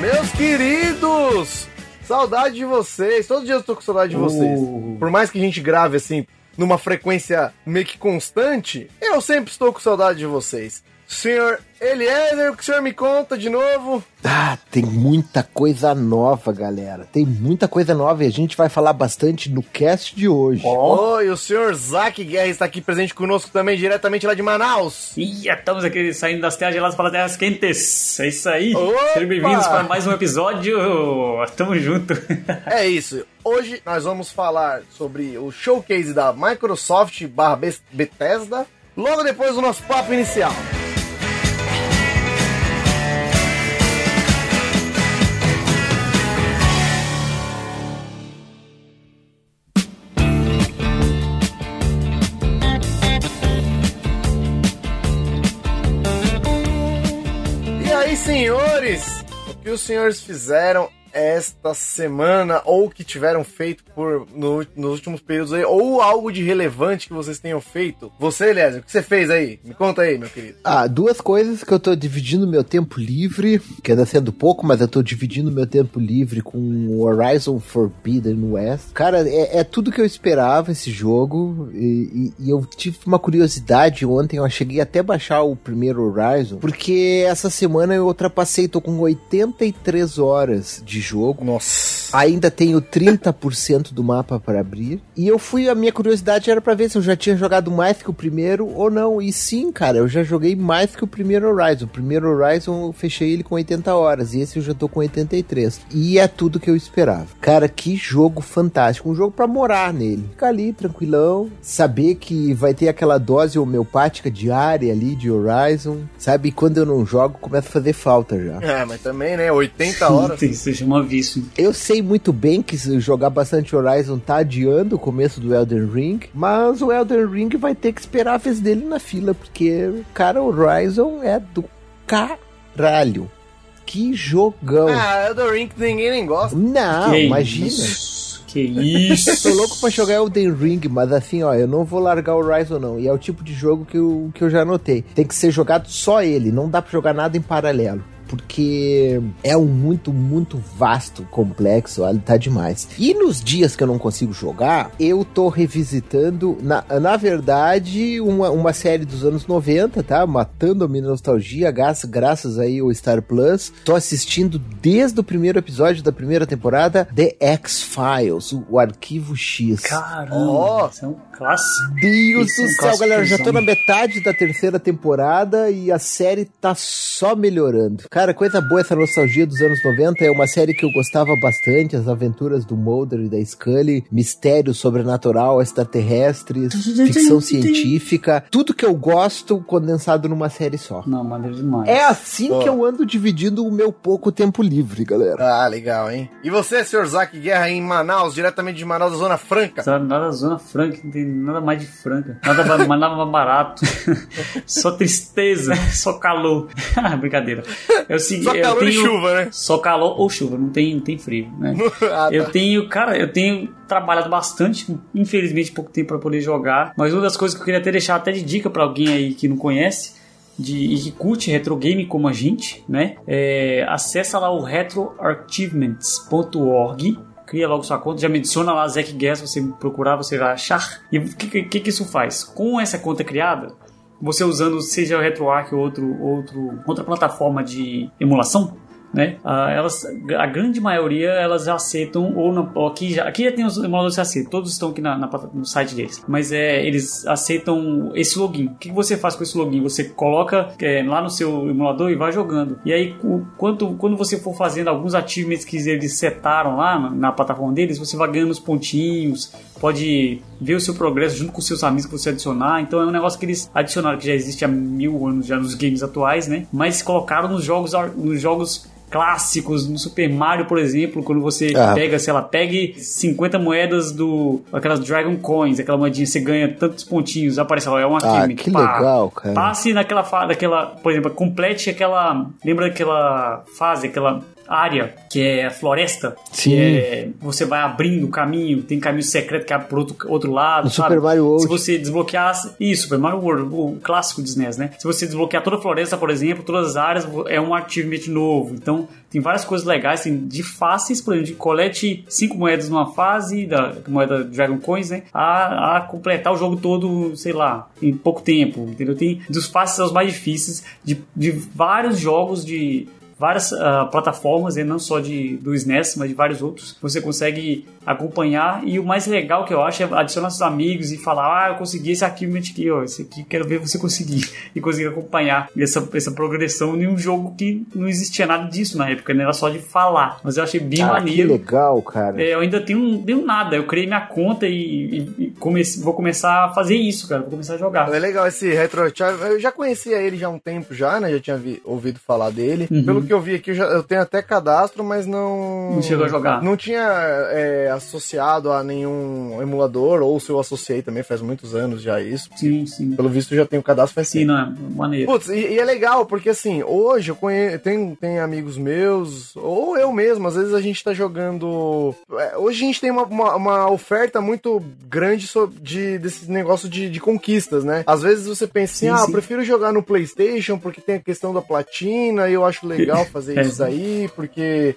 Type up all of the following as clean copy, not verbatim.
Meus queridos, saudade de vocês. Todos os dias eu tô com saudade de vocês. Por mais que a gente grave assim, numa frequência meio que constante, eu sempre estou com saudade de vocês. Senhor Eliezer, o que o senhor me conta de novo? Tem muita coisa nova, galera. Tem muita coisa nova e a gente vai falar bastante no cast de hoje. Oi, o senhor Zack Guerra está aqui presente conosco também, diretamente lá de Manaus. Estamos aqui saindo das terras geladas para as terras quentes. É isso aí. Opa! Sejam bem-vindos para mais um episódio. Tamo junto. É isso. Hoje nós vamos falar sobre o showcase da Microsoft / Bethesda, logo depois do nosso papo inicial. Senhores, o que os senhores fizeram esta semana, ou que tiveram feito nos últimos períodos aí, ou algo de relevante que vocês tenham feito? Você, Eliezer, o que você fez aí? Me conta aí, meu querido. Duas coisas que eu tô dividindo meu tempo livre, que anda sendo pouco, mas eu tô dividindo meu tempo livre com o Horizon Forbidden West. Cara, é tudo que eu esperava esse jogo, e eu tive uma curiosidade ontem, eu cheguei até a baixar o primeiro Horizon, porque essa semana eu ultrapassei, tô com 83 horas de jogo. Nossa. Ainda tenho 30% do mapa para abrir. E a minha curiosidade era para ver se eu já tinha jogado mais que o primeiro ou não. E sim, cara, eu já joguei mais que o primeiro Horizon. O primeiro Horizon eu fechei ele com 80 horas. E esse eu já tô com 83. E é tudo que eu esperava. Cara, que jogo fantástico. Um jogo para morar nele. Ficar ali, tranquilão. Saber que vai ter aquela dose homeopática diária ali de Horizon. Sabe? E quando eu não jogo, começa a fazer falta já. Mas também, né? 80 horas. Isso se chama vício. Eu sei muito bem que jogar bastante Horizon tá adiando o começo do Elden Ring, mas o Elden Ring vai ter que esperar a vez dele na fila, porque, cara, o Horizon é do caralho. Que jogão. Elden Ring ninguém nem gosta. Não, que imagina. Que isso. Tô louco pra jogar Elden Ring, mas assim, ó, eu não vou largar o Horizon não. E é o tipo de jogo que eu já anotei. Tem que ser jogado só ele, não dá pra jogar nada em paralelo. Porque é um muito, muito vasto, complexo, ele tá demais. E nos dias que eu não consigo jogar, eu tô revisitando, na verdade, uma série dos anos 90, tá? Matando a minha nostalgia, graças aí ao Star Plus. Tô assistindo desde o primeiro episódio da primeira temporada, The X-Files, o Arquivo X. Caramba, isso é um clássico. Deus do céu, galera, já tô na metade da terceira temporada e a série tá só melhorando. Cara, coisa boa essa nostalgia dos anos 90, é uma série que eu gostava bastante, as aventuras do Mulder e da Scully, mistério sobrenatural, extraterrestres, ficção científica, tudo que eu gosto condensado numa série só. Não, maneiro demais. É assim que eu ando dividindo o meu pouco tempo livre, galera. Legal, hein? E você, senhor Zack Guerra, em Manaus, diretamente de Manaus, da Zona Franca? Nada da Zona Franca, não tem nada mais de franca. Nada mais barato. Só tristeza, só calor. Brincadeira. Só calor e chuva, né? Só calor ou chuva, não tem frio, né? Eu tenho trabalhado bastante, infelizmente pouco tempo para poder jogar, mas uma das coisas que eu queria até deixar até de dica para alguém aí que não conhece e que curte retro game como a gente, né? Acessa lá o retroachievements.org, cria logo sua conta, já me adiciona lá Zack Guerra, se você procurar você vai achar. E o que isso faz? Com essa conta criada, você usando seja o RetroArch ou outra plataforma de emulação, né? A grande maioria elas já aceitam, aqui já tem os emuladores que aceitam, todos estão aqui no site deles, mas eles aceitam esse login. O que você faz com esse login? Você coloca lá no seu emulador e vai jogando. E aí, quando você for fazendo alguns achievements que eles setaram lá na plataforma deles, você vai ganhando os pontinhos, pode ver o seu progresso junto com os seus amigos que você adicionar. Então é um negócio que eles adicionaram, que já existe há 1000 anos já nos games atuais, né? Mas colocaram nos jogos clássicos, no Super Mario, por exemplo, quando você pegue 50 moedas aquelas Dragon Coins, aquela moedinha, você ganha tantos pontinhos, aparece lá, é uma achievement. Que legal, cara. Passe naquela, por exemplo, complete aquela, lembra daquela fase, aquela área, que é a floresta. Sim. Você vai abrindo o caminho, tem caminho secreto que abre por outro lado, no sabe? Super Mario World. Se você desbloquear... Isso, Super Mario World, o clássico de SNES, né? Se você desbloquear toda a floresta, por exemplo, todas as áreas, é um achievement novo. Então, tem várias coisas legais, assim, de fáceis, por exemplo, de colete 5 moedas numa fase, da moeda Dragon Coins, né? A completar o jogo todo, sei lá, em pouco tempo, entendeu? Tem dos fáceis aos mais difíceis, de vários jogos, de várias plataformas, e não só do SNES, mas de vários outros. Você consegue acompanhar, e o mais legal que eu acho é adicionar seus amigos e falar, eu consegui esse achievement aqui, ó, esse aqui quero ver você conseguir, e conseguir acompanhar essa progressão em um jogo que não existia nada disso na época, né? Era só de falar, mas eu achei bem maneiro. Que legal, cara. Eu ainda tenho nada, eu criei minha conta e vou começar a fazer isso, cara, vou começar a jogar. É legal esse Retro Archive, eu já conhecia ele já há um tempo já, né, já tinha ouvido falar dele, pelo que eu vi aqui, eu tenho até cadastro, mas não chegou a jogar. Não tinha associado a nenhum emulador, ou se eu associei também faz muitos anos já isso. Sim. Pelo visto já tenho cadastro faz tempo. Não é maneiro. Putz, e é legal, porque assim, hoje eu tenho amigos meus, ou eu mesmo, às vezes a gente tá jogando... Hoje a gente tem uma oferta muito grande desse negócio de conquistas, né? Às vezes você pensa assim, eu prefiro jogar no PlayStation porque tem a questão da platina, e eu acho legal fazer isso aí, porque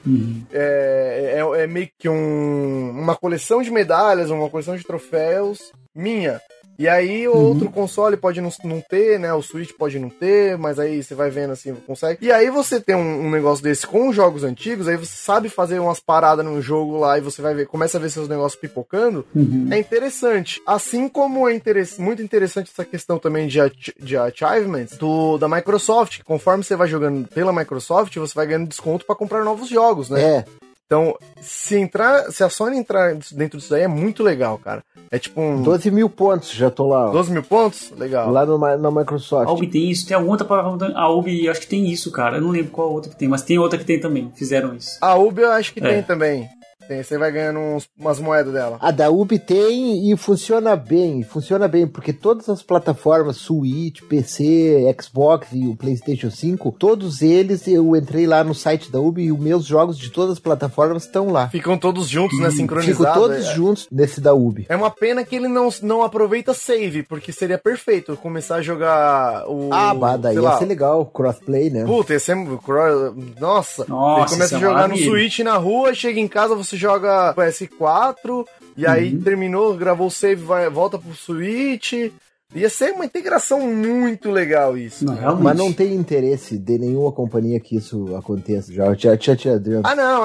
é meio que uma coleção de medalhas, uma coleção de troféus minha. E aí outro console pode não ter, né? O Switch pode não ter, mas aí você vai vendo assim, consegue. E aí você tem um negócio desse com jogos antigos, aí você sabe fazer umas paradas no jogo lá e você vai ver, começa a ver seus negócios pipocando. É interessante. Assim como é muito interessante essa questão também de achievements da Microsoft. Conforme você vai jogando pela Microsoft, você vai ganhando desconto pra comprar novos jogos, né? Então, se a Sony entrar dentro disso aí, é muito legal, cara. É tipo 12 mil pontos, já tô lá. 12 mil pontos? Legal. Lá na Microsoft. A Ubi tem isso, tem alguma outra plataforma. A Ubi, acho que tem isso, cara. Eu não lembro qual outra que tem, mas tem outra que tem também. Fizeram isso. A Ubi eu acho que tem também. Você vai ganhando umas moedas dela. A da Ubi tem e funciona bem, porque todas as plataformas, Switch, PC, Xbox e o PlayStation 5, todos eles, eu entrei lá no site da Ubi e os meus jogos de todas as plataformas estão lá. Ficam todos juntos, né, sincronizados. Ficam todos juntos nesse da Ubi. É uma pena que ele não aproveita save, porque seria perfeito começar a jogar o... daí ia ser legal, crossplay, né? Puta, ia ser... Nossa, você começa a jogar no Switch na rua, chega em casa, você joga PS4, e aí terminou, gravou o save, volta pro Switch. Ia ser uma integração muito legal isso. Mas não tem interesse de nenhuma companhia que isso aconteça. Já não,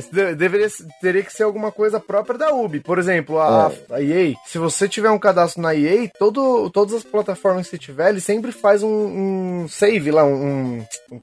teria que ser alguma coisa própria da Ubi. Por exemplo, a EA, se você tiver um cadastro na EA, todas as plataformas que você tiver, ele sempre faz um save lá, um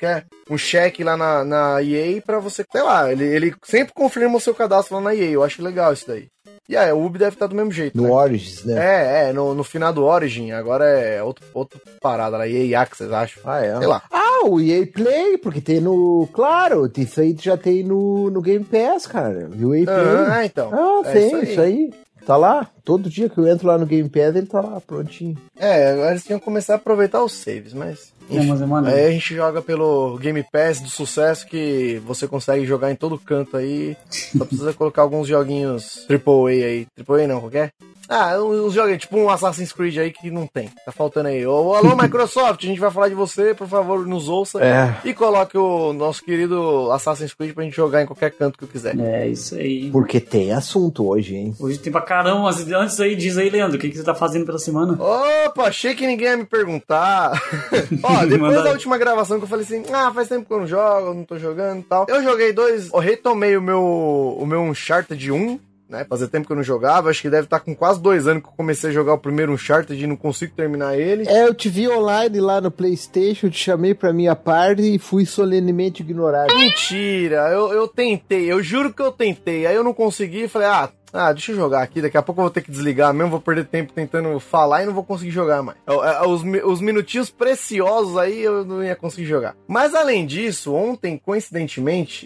check lá na EA pra você, sei lá, ele sempre confirma o seu cadastro lá na EA. Eu acho legal isso daí. E a Ubi deve estar do mesmo jeito, no Origins, né? No final do Origin, agora é outra parada lá, EA Access, acho. Sei lá. O EA Play, porque tem no... Claro, isso aí já tem no Game Pass, cara. O EA Play. Então. Tem, isso aí. Tá lá, todo dia que eu entro lá no Game Pass, ele tá lá, prontinho. Agora eles tinham que começar a aproveitar os saves, mas... Aí a gente joga pelo Game Pass do sucesso, que você consegue jogar em todo canto aí. Só precisa colocar alguns joguinhos AAA aí. AAA não, qualquer? Uns joguinhos, tipo um Assassin's Creed aí que não tem. Tá faltando aí. Alô, Microsoft, a gente vai falar de você, por favor, nos ouça. E coloque o nosso querido Assassin's Creed pra gente jogar em qualquer canto que eu quiser. É, isso aí. Porque tem assunto hoje, hein? Hoje tem pra caramba. Antes aí, diz aí, Leandro, o que você tá fazendo pela semana? Opa, achei que ninguém ia me perguntar. Depois da última gravação que eu falei assim, faz tempo que eu não jogo, não tô jogando e tal. Eu joguei eu retomei o meu Uncharted 1, né? Fazia tempo que eu não jogava, acho que deve estar com quase 2 anos que eu comecei a jogar o primeiro Uncharted e não consigo terminar ele. Eu te vi online lá no PlayStation, te chamei pra minha party e fui solenemente ignorado. Mentira, eu tentei, eu juro que eu tentei, aí eu não consegui e falei, deixa eu jogar aqui, daqui a pouco eu vou ter que desligar mesmo, vou perder tempo tentando falar e não vou conseguir jogar mais. Os minutinhos preciosos aí eu não ia conseguir jogar. Mas além disso, ontem, coincidentemente,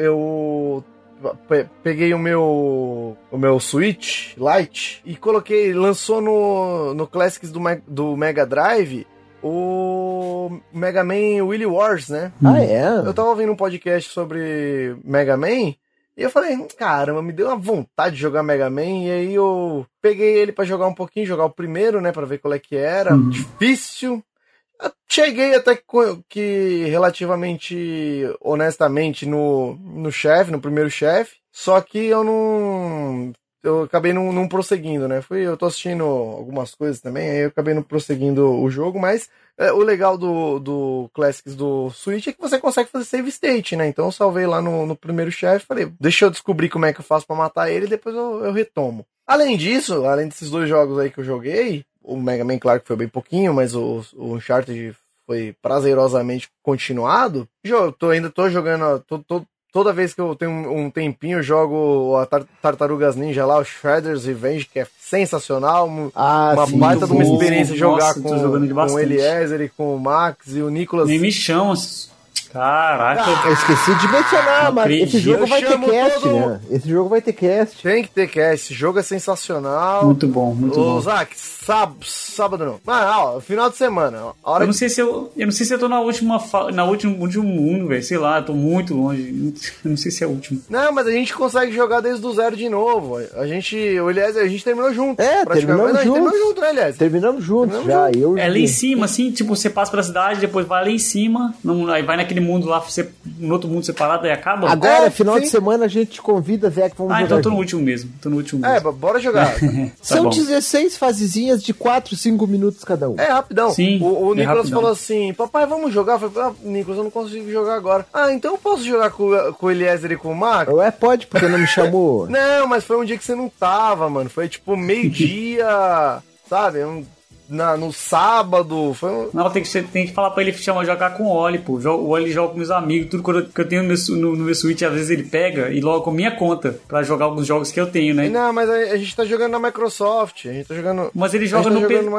eu peguei o meu Switch Lite e lançou no Classics do Mega Drive o Mega Man Wily Wars, né? Ah, é? Eu tava ouvindo um podcast sobre Mega Man e eu falei, caramba, me deu uma vontade de jogar Mega Man, e aí eu peguei ele pra jogar um pouquinho, jogar o primeiro, né, pra ver qual é que era. Difícil. Eu cheguei até que relativamente honestamente no chefe, no primeiro chefe, só que eu acabei não prosseguindo, né? Eu tô assistindo algumas coisas também, aí eu acabei não prosseguindo o jogo, mas o legal do Classics do Switch é que você consegue fazer save state, né? Então eu salvei lá no primeiro chefe, falei, deixa eu descobrir como é que eu faço pra matar ele e depois eu retomo. Além disso, além desses dois jogos aí que eu joguei, o Mega Man, claro que foi bem pouquinho, mas o Uncharted foi prazerosamente continuado. Ainda tô jogando, toda vez que eu tenho um tempinho, eu jogo a Tartarugas Ninja lá, o Shredder's Revenge, que é sensacional. Uma baita de uma experiência jogar com o Eliezer e com o Max e o Nicolas. Nem me chama. Caraca. Eu esqueci de mencionar, mas esse jogo vai ter cast, né? Esse jogo vai ter cast. Tem que ter cast. Esse jogo é sensacional. Muito bom, muito bom. Zac, sábado não. Mas, final de semana. Eu não sei se eu tô na último mundo, velho. Sei lá, eu tô muito longe. Eu não sei se é o último. Não, mas a gente consegue jogar desde o zero de novo. O Eliezer, a gente terminou junto. Terminamos junto, né, Eliezer? Terminamos juntos já. É lá em cima, assim, tipo, você passa pela cidade, depois vai lá em cima, aí vai naquele mundo lá, no outro mundo separado, aí acaba. Agora, final de semana, a gente te convida, Zé, que vamos jogar. Então eu tô no último mesmo. Bora jogar. São 16 fasezinhas de 4, 5 minutos cada um. É rapidão. Sim, o Nicolas falou assim, papai, vamos jogar? Eu falei, Nicolas, eu não consigo jogar agora. Então eu posso jogar com o Eliezer e com o Max? Pode, porque não me chamou. Não, mas foi um dia que você não tava, mano. Foi tipo meio-dia, sabe? No sábado. Não, tem que falar pra ele jogar com o Oli, pô. O Oli joga com meus amigos, tudo que eu tenho no meu Switch, às vezes ele pega e logo com minha conta pra jogar alguns jogos que eu tenho, né? Não, mas a gente tá jogando na Microsoft, a gente tá jogando... Mas ele joga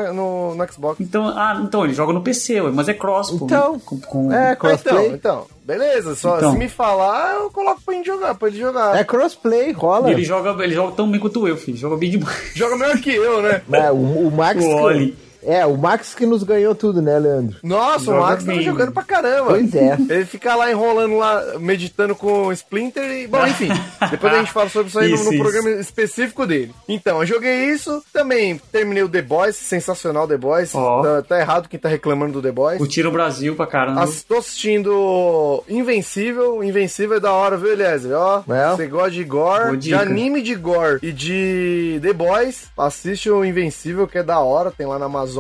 no Xbox. Então ele joga no PC, mas é cross, pô. Então, crossplay. Então, beleza, se me falar, eu coloco pra ele jogar. É crossplay, rola. E ele joga tão bem quanto eu, filho. Joga bem demais. Joga melhor que eu, né? O Max... O Oli. O Max que nos ganhou tudo, né, Leandro? Nossa, o Max tá jogando pra caramba. Pois é. Ele fica lá enrolando lá, meditando com o Splinter e... Bom, enfim. Depois a gente fala sobre isso aí no programa específico dele. Então, eu joguei isso. Também terminei o The Boys. Sensacional, The Boys. Tá errado quem tá reclamando do The Boys. Curtiram o Brasil pra caramba. Tô assistindo Invencível. Invencível é da hora, viu, Eliezer? Você gosta de gore, de anime de gore e de The Boys. Assiste o Invencível, que é da hora. Tem lá na Amazon.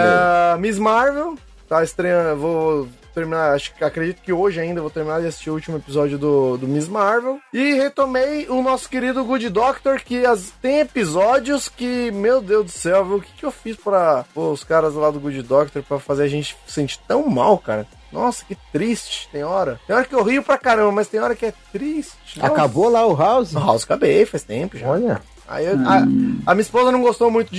Miss Marvel tá estreando, vou terminar, acredito que hoje ainda vou terminar de assistir o último episódio do Miss Marvel, e retomei o nosso querido Good Doctor, que tem episódios que, meu Deus do céu, viu? O que eu fiz pra os caras lá do Good Doctor pra fazer a gente se sentir tão mal, cara? Nossa, que triste. Tem hora que eu rio pra caramba, mas tem hora que é triste. Acabou lá o House? O House acabei, faz tempo já. Olha. Aí a minha esposa não gostou muito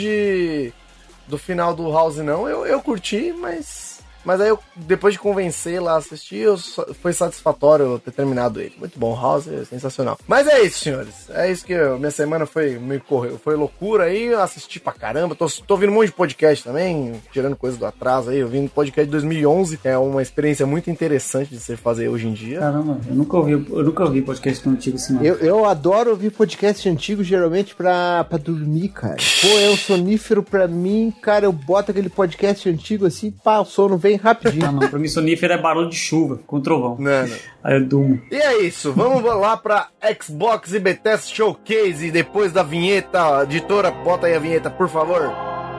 do final do House, não. Eu curti, mas aí eu, depois de convencer lá a assistir, foi satisfatório eu ter terminado ele. Muito bom, House é sensacional. Mas é isso, senhores. É isso que minha semana foi loucura aí, eu assisti pra caramba. Tô ouvindo um monte de podcast também, tirando coisa do atraso aí. Eu vi um podcast de 2011, que é uma experiência muito interessante de se fazer hoje em dia. Caramba, eu nunca ouvi podcast tão antigo assim, não. Eu adoro ouvir podcast antigo, geralmente pra dormir, cara. Pô, é um sonífero pra mim, cara. Eu boto aquele podcast antigo assim, o sono vem rapidinho. Não, pra mim sonífero é barulho de chuva com trovão. Não. Aí eu durmo. E é isso, vamos lá pra Xbox e Bethesda Showcase. E depois da vinheta, editora, bota aí a vinheta, por favor.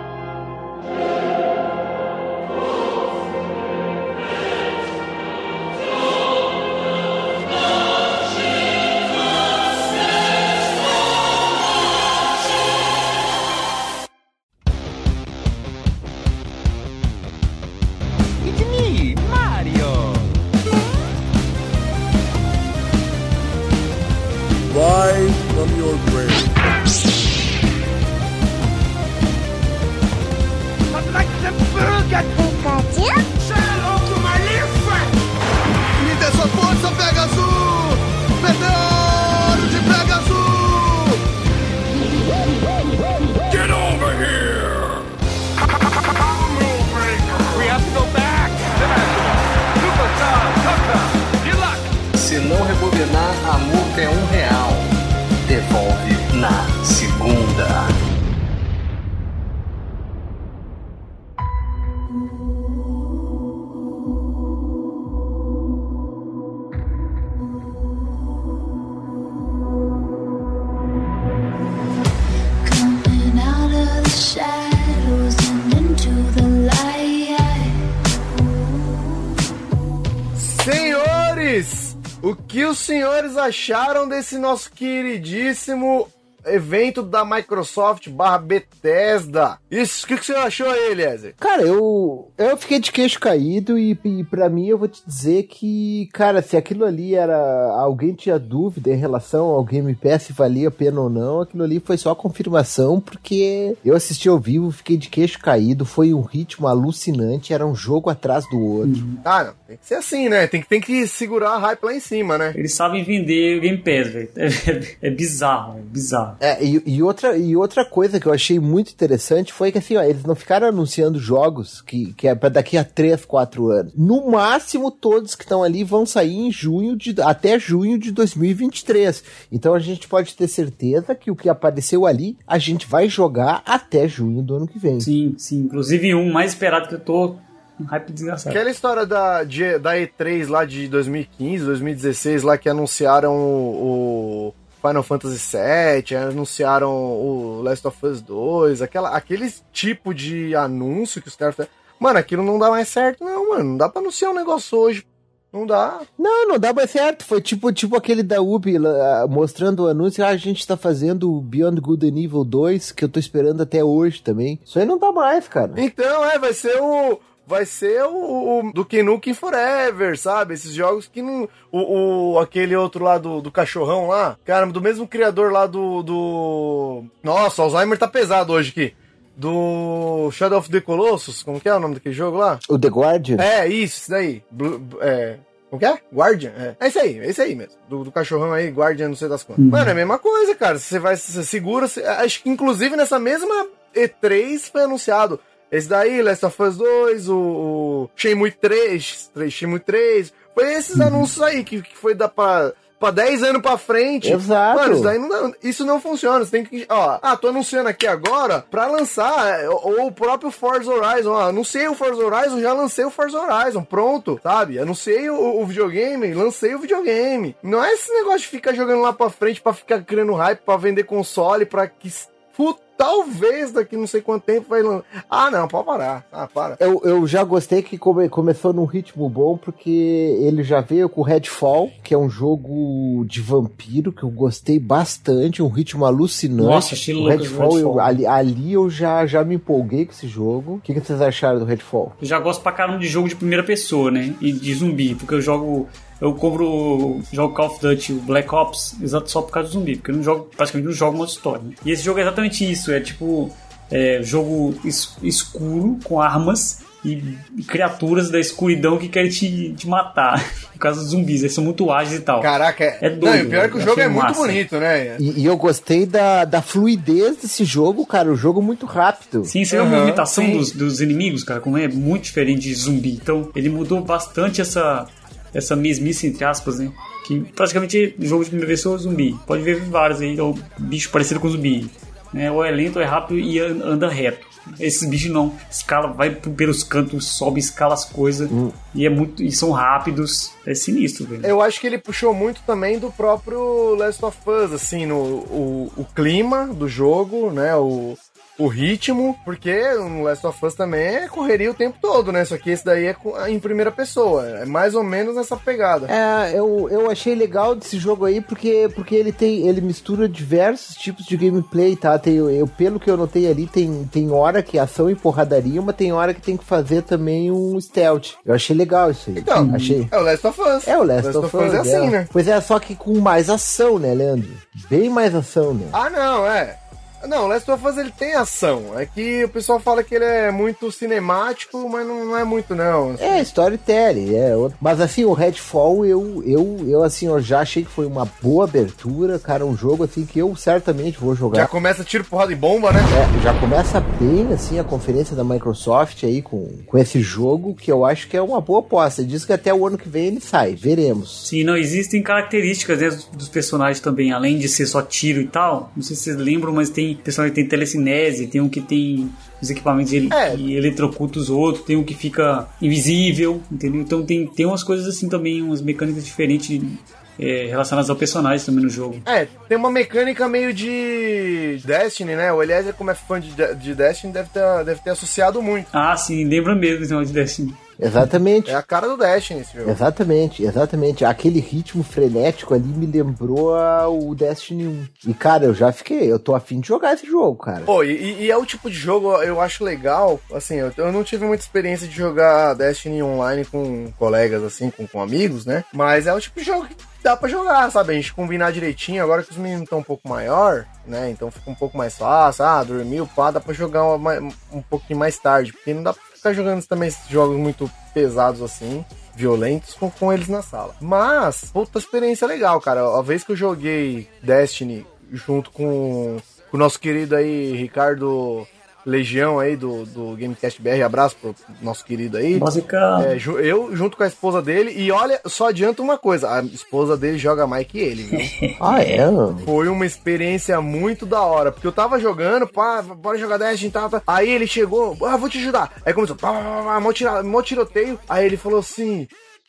From your grave. I'd like to burger. Pikachu? Say hello to my little friend. Me dê sua força, Pegasus! Meteoro de Pegasus! Get over here! We have to go qualquer R$1, devolve na segunda. Senhores, o que os senhores acharam desse nosso queridíssimo evento da Microsoft /Bethesda? Isso, o que você achou aí, Eliezer? Cara, eu fiquei de queixo caído e pra mim eu vou te dizer que, cara, se aquilo ali era... Alguém tinha dúvida em relação ao Game Pass se valia a pena ou não, aquilo ali foi só confirmação, porque eu assisti ao vivo, fiquei de queixo caído, foi um ritmo alucinante, era um jogo atrás do outro. Ah, não, tem que ser assim, né? Tem que segurar a hype lá em cima, né? Eles sabem vender o Game Pass, velho. É bizarro, é bizarro. E outra coisa que eu achei muito interessante foi que assim, ó, eles não ficaram anunciando jogos que é pra daqui a 3, 4 anos. No máximo, todos que estão ali vão sair em até junho de 2023. Então a gente pode ter certeza que o que apareceu ali, a gente vai jogar até junho do ano que vem. Sim, sim. Inclusive um mais esperado que eu tô um hype desgraçado. Aquela história da E3 lá de 2015, 2016, lá que anunciaram o Final Fantasy VII, anunciaram o Last of Us 2, aquele tipo de anúncio que os caras... Mano, aquilo não dá mais certo, não, mano. Não dá pra anunciar um negócio hoje. Não dá. Não dá mais certo. Foi tipo aquele da Ubi mostrando o anúncio. A gente tá fazendo Beyond Good and Evil 2, que eu tô esperando até hoje também. Isso aí não dá mais, cara. Então, vai ser o Duke Nukem Forever, sabe? Esses jogos que não... aquele outro lá do cachorrão lá. Cara, do mesmo criador lá do... Nossa, o Alzheimer tá pesado hoje aqui. Do Shadow of the Colossus. Como que é o nome daquele jogo lá? O The Guardian? É, isso daí. Como que é? Guardian? É esse aí mesmo. Do cachorrão aí, Guardian, não sei das quantas. Mano, é a mesma coisa, cara. Você segura... acho que inclusive nessa mesma E3 foi anunciado esse daí, Last of Us 2, o Shenmue 3, foi esses anúncios aí que foi dar pra 10 anos pra frente. Exato. Mano, isso não funciona, você tem que... tô anunciando aqui agora pra lançar, ou o próprio Forza Horizon, anunciei o Forza Horizon, já lancei o Forza Horizon, pronto, sabe? Anunciei o videogame, lancei o videogame. Não é esse negócio de ficar jogando lá pra frente, pra ficar criando hype, pra vender console, pra que... Talvez daqui não sei quanto tempo vai lançar. Não, pode parar. Para. Eu já gostei que começou num ritmo bom, porque ele já veio com o Redfall, que é um jogo de vampiro, que eu gostei bastante, um ritmo alucinante. Nossa, achei louco. Redfall. Ali eu já me empolguei com esse jogo. O que vocês acharam do Redfall? Eu já gosto pra caramba de jogo de primeira pessoa, né? E de zumbi, porque eu jogo Call of Duty, o Black Ops, exato, só por causa do zumbi, porque eu praticamente não jogo modo história. Né? E esse jogo é exatamente isso, é tipo jogo escuro, com armas e criaturas da escuridão que querem te matar, por causa dos zumbis, eles são muito ágeis e tal. Caraca, é doido. Não, e o pior é que o jogo é muito bonito, né? E eu gostei da fluidez desse jogo, cara, o jogo muito rápido. Sim, você vê a movimentação dos inimigos, cara, como é muito diferente de zumbi, então ele mudou bastante essa mesmice, entre aspas, né? Que praticamente jogo de primeira pessoa zumbi. Pode ver vários aí, ou bicho parecido com zumbi. Né? Ou é lento, ou é rápido e anda reto. Esses bichos não. Escala, vai pelos cantos, sobe, escala as coisas. E são rápidos. É sinistro, velho. Eu acho que ele puxou muito também do próprio Last of Us, assim, o clima do jogo, né? O ritmo, porque no Last of Us também é correria o tempo todo, né? Só que esse daí é em primeira pessoa. É mais ou menos nessa pegada. Eu achei legal desse jogo aí, porque ele mistura diversos tipos de gameplay, tá? Pelo que eu notei ali, tem hora que é ação e porradaria, mas tem hora que tem que fazer também um stealth. Eu achei legal isso aí. Então, é o Last of Us. O Last of Us é assim, né? Pois é, só que com mais ação, né, Leandro? Bem mais ação, né? Não, Não, o Last of Us ele tem ação. É que o pessoal fala que ele é muito cinemático, mas não é muito, não. Assim. É, storytelling. Mas assim, o Redfall, eu assim, eu já achei que foi uma boa abertura, cara, um jogo assim que eu certamente vou jogar. Já começa tiro, porrada e bomba, né? Já começa bem, assim, a conferência da Microsoft aí com esse jogo, que eu acho que é uma boa aposta. Diz que até o ano que vem ele sai, veremos. Sim, não, existem características, né, dos personagens também, além de ser só tiro e tal. Não sei se vocês lembram, mas tem personagem que tem telecinese, tem um que tem os equipamentos que eletrocuta os outros, tem um que fica invisível, entendeu? Então tem umas coisas assim também, umas mecânicas diferentes relacionadas ao personagem também no jogo. Tem uma mecânica meio de Destiny, né? O Eliezer, como é fã de Destiny, deve ter associado muito. Ah, sim, lembra mesmo esse negócio de Destiny. Exatamente. É a cara do Destiny esse jogo. Exatamente. Aquele ritmo frenético ali me lembrou o Destiny 1. E, cara, eu tô afim de jogar esse jogo, cara. Pô, e é o tipo de jogo, eu acho legal, assim, eu não tive muita experiência de jogar Destiny online com colegas, assim, com amigos, né? Mas é o tipo de jogo que dá pra jogar, sabe? A gente combinar direitinho, agora que os meninos estão um pouco maior, né? Então fica um pouco mais fácil, dormiu, pá, dá pra jogar um pouquinho mais tarde, porque não dá pra ficar jogando também esses jogos muito pesados assim, violentos, com eles na sala. Mas, puta experiência legal, cara. A vez que eu joguei Destiny junto com o nosso querido aí, Ricardo Legião aí do Gamecast BR, abraço pro nosso querido aí. Eu junto com a esposa dele, e olha, só adianta uma coisa, a esposa dele joga mais que ele, viu? Foi uma experiência muito da hora, porque eu tava jogando, pá, bora jogar Destiny, tá. Aí ele chegou, vou te ajudar. Aí começou, mó tiroteio, aí ele falou assim,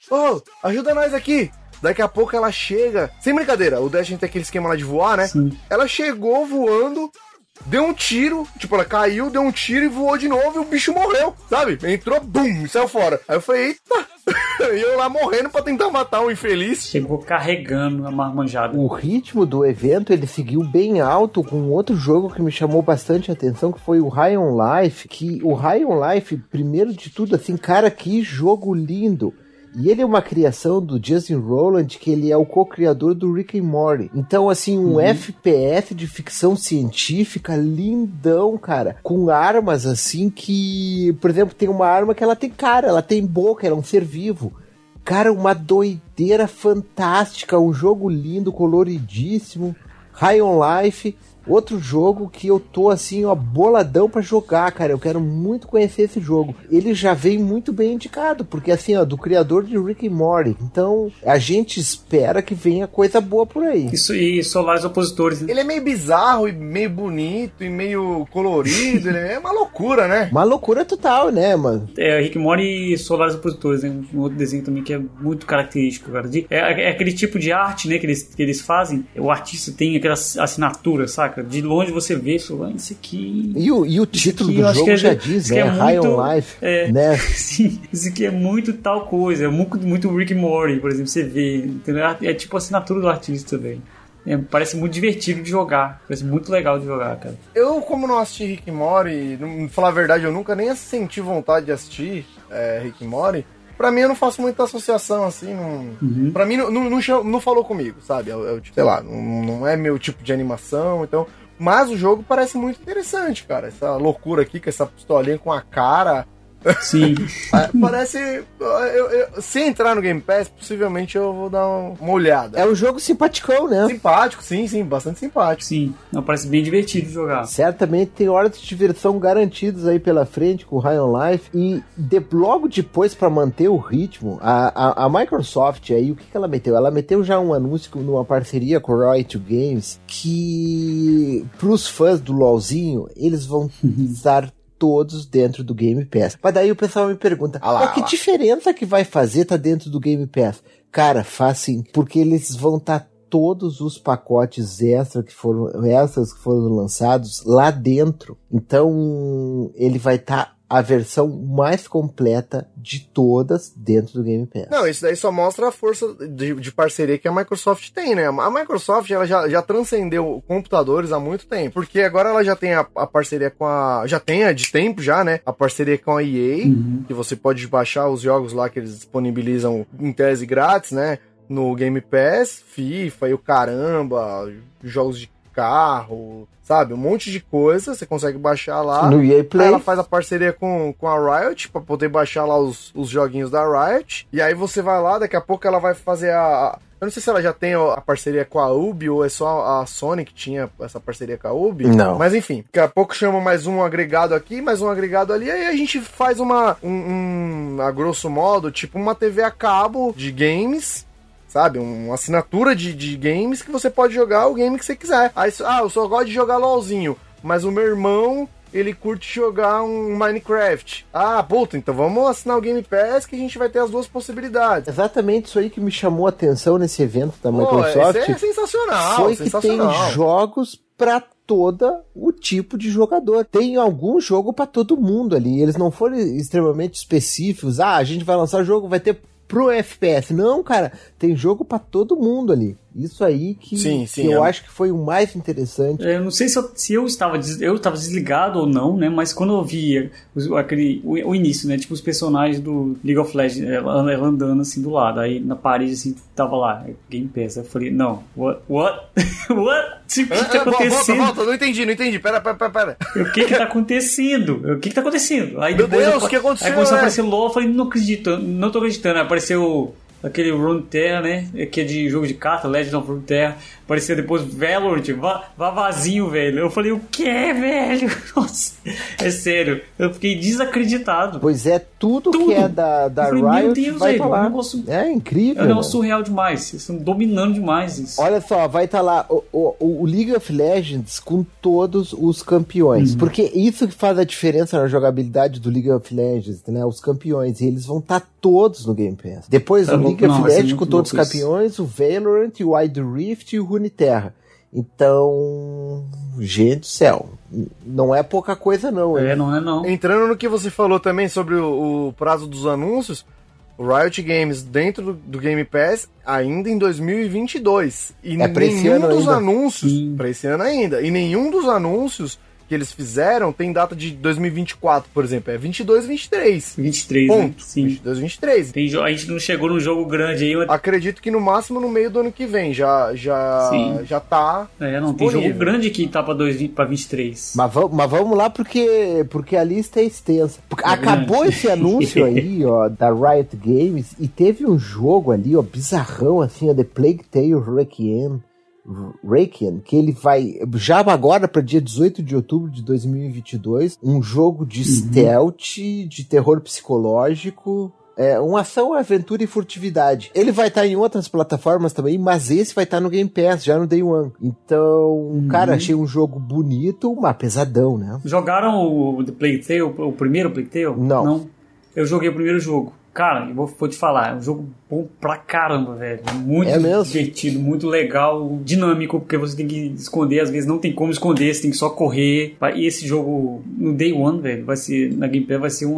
ajuda nós aqui. Daqui a pouco ela chega, sem brincadeira, o Destiny tem aquele esquema lá de voar, né? Sim. Ela chegou voando, deu um tiro, tipo, ela caiu, deu um tiro e voou de novo e o bicho morreu, sabe? Entrou, bum, saiu fora. Aí eu falei, eita! E eu lá morrendo pra tentar matar um infeliz. Chegou carregando a marmanjada. O ritmo do evento, ele seguiu bem alto com outro jogo que me chamou bastante atenção, que foi o High on Life, que o High on Life, primeiro de tudo, assim, cara, que jogo lindo! E ele é uma criação do Justin Roiland, que ele é o co-criador do Rick and Morty. Então, assim, um FPS de ficção científica lindão, cara. Com armas, assim, que... Por exemplo, tem uma arma que ela tem cara, ela tem boca, ela é um ser vivo. Cara, uma doideira fantástica. Um jogo lindo, coloridíssimo. High on Life... Outro jogo que eu tô assim, boladão pra jogar, cara. Eu quero muito conhecer esse jogo. Ele já vem muito bem indicado, porque assim, do criador de Rick and Morty. Então, a gente espera que venha coisa boa por aí. Isso, e Solares Opositores, né? Ele é meio bizarro e meio bonito e meio colorido. Ele é uma loucura, né? Uma loucura total, né, mano? Rick and Morty e Solares Opositores, né? Um outro desenho também que é muito característico, cara. É aquele tipo de arte, né, que eles fazem. O artista tem aquela assinatura, saca? De longe você vê, isso aqui... E o título do jogo já diz, né? High on Life, né? Sim, isso aqui é muito tal coisa, é muito Rick and Morty, por exemplo, você vê, entendeu? É tipo a assinatura do artista também. Parece muito divertido de jogar, parece muito legal de jogar, cara. Eu, como não assisti Rick and Morty, pra falar a verdade, eu nunca nem senti vontade de assistir Rick and Morty. Pra mim, eu não faço muita associação, assim, pra mim, não falou comigo, sabe? Sei lá, não é meu tipo de animação, então... Mas o jogo parece muito interessante, cara. Essa loucura aqui, com essa pistolinha com a cara... Sim. Parece... se entrar no Game Pass, possivelmente eu vou dar uma olhada. É um jogo simpaticão, né? Simpático, sim, bastante simpático. Sim, parece bem divertido de jogar. Certamente tem horas de diversão garantidas aí pela frente com o High on Life. E logo depois, pra manter o ritmo, a Microsoft aí, o que ela meteu? Ela meteu já um anúncio numa parceria com o Riot Games, que pros fãs do LoLzinho, eles vão estar todos dentro do Game Pass. Mas daí o pessoal me pergunta, que diferença que vai fazer tá dentro do Game Pass? Cara, faz sim, porque eles vão estar todos os pacotes extras que foram lançados lá dentro. Então, ele vai estar a versão mais completa de todas dentro do Game Pass. Não, isso daí só mostra a força de parceria que a Microsoft tem, né? A Microsoft, ela já transcendeu computadores há muito tempo, porque agora ela já tem a parceria com já tem de tempo já, né? A parceria com a EA, que você pode baixar os jogos lá que eles disponibilizam em tese grátis, né? No Game Pass, FIFA e o caramba, jogos de carro, sabe? Um monte de coisa, você consegue baixar lá. No EA Play. Aí ela faz a parceria com a Riot, pra poder baixar lá os joguinhos da Riot. E aí você vai lá, daqui a pouco ela vai fazer eu não sei se ela já tem a parceria com a Ubi ou é só a Sony que tinha essa parceria com a Ubi. Não. Mas enfim, daqui a pouco chama mais um agregado aqui, mais um agregado ali, aí a gente faz a grosso modo, tipo uma TV a cabo de games, sabe? Uma assinatura de games que você pode jogar o game que você quiser. Aí, eu só gosto de jogar LOLzinho, mas o meu irmão, ele curte jogar um Minecraft. Puta, então vamos assinar o Game Pass que a gente vai ter as duas possibilidades. Exatamente isso aí que me chamou a atenção nesse evento da Microsoft. Isso é sensacional, foi sensacional. Que tem jogos pra todo o tipo de jogador. Tem algum jogo pra todo mundo ali. Eles não foram extremamente específicos. A gente vai lançar jogo, vai ter pro FPS. Não, cara, tem jogo pra todo mundo ali. Isso aí que eu acho que foi o mais interessante. Eu não sei se eu estava desligado ou não, né? Mas quando eu via o início, né? Tipo os personagens do League of Legends, ela andando assim do lado. Aí na parede assim, tava lá, Game Pass. Eu falei, não, what? Tipo, o que tá acontecendo? Volta, não entendi. Pera. O que tá acontecendo? Aí Meu depois Deus, o que aconteceu? Aí começou a aparecer LOL, eu falei, não tô acreditando. Aí apareceu aquele Runeterra, né? Que é de jogo de carta, Legend of Runeterra. Apareceu depois Valorant, vazio, velho. Eu falei, o que, velho? Nossa, é sério. Eu fiquei desacreditado. Pois é, tudo que é da falei, Riot meu Deus, vai velho, estar lá. Negócio, é incrível. É um negócio surreal demais. Vocês estão dominando demais isso. Olha só, vai estar lá o League of Legends com todos os campeões. Porque isso que faz a diferença na jogabilidade do League of Legends, né? Os campeões. E eles vão estar todos no Game Pass. Depois o League of Legends com todos os campeões, o Valorant, o Wild Rift e o Runeterra. Então, gente do céu, não é pouca coisa não. Não é não. Entrando no que você falou também sobre o prazo dos anúncios, o Riot Games dentro do Game Pass ainda em 2022. E nenhum dos anúncios, pra esse ano ainda, e nenhum dos anúncios que eles fizeram tem data de 2024, por exemplo. É 22, 23. 23, ponto. Né? Sim. 22, 23. A gente não chegou num jogo grande aí. Acredito que no máximo no meio do ano que vem já tá não, tem jogo grande que tá pra 23. Mas vamos lá porque a lista é extensa. Acabou esse anúncio aí, ó, da Riot Games e teve um jogo ali, ó, bizarrão assim, ó, The Plague Tale Requiem, que ele vai já agora para dia 18 de outubro de 2022, um jogo de stealth, de terror psicológico, uma ação, aventura e furtividade. Ele vai estar em outras plataformas também, mas esse vai estar no Game Pass, já no Day One. Então, cara, achei um jogo bonito, mas pesadão, né? Jogaram o The Plague Tale, o primeiro Plague Tale? Não. Eu joguei o primeiro jogo. Cara, eu vou te falar, é um jogo bom pra caramba, velho. Muito divertido, muito legal, dinâmico, porque você tem que esconder, às vezes não tem como esconder, você tem que só correr. E esse jogo, no Day One, velho, vai ser, na Game Pass, vai ser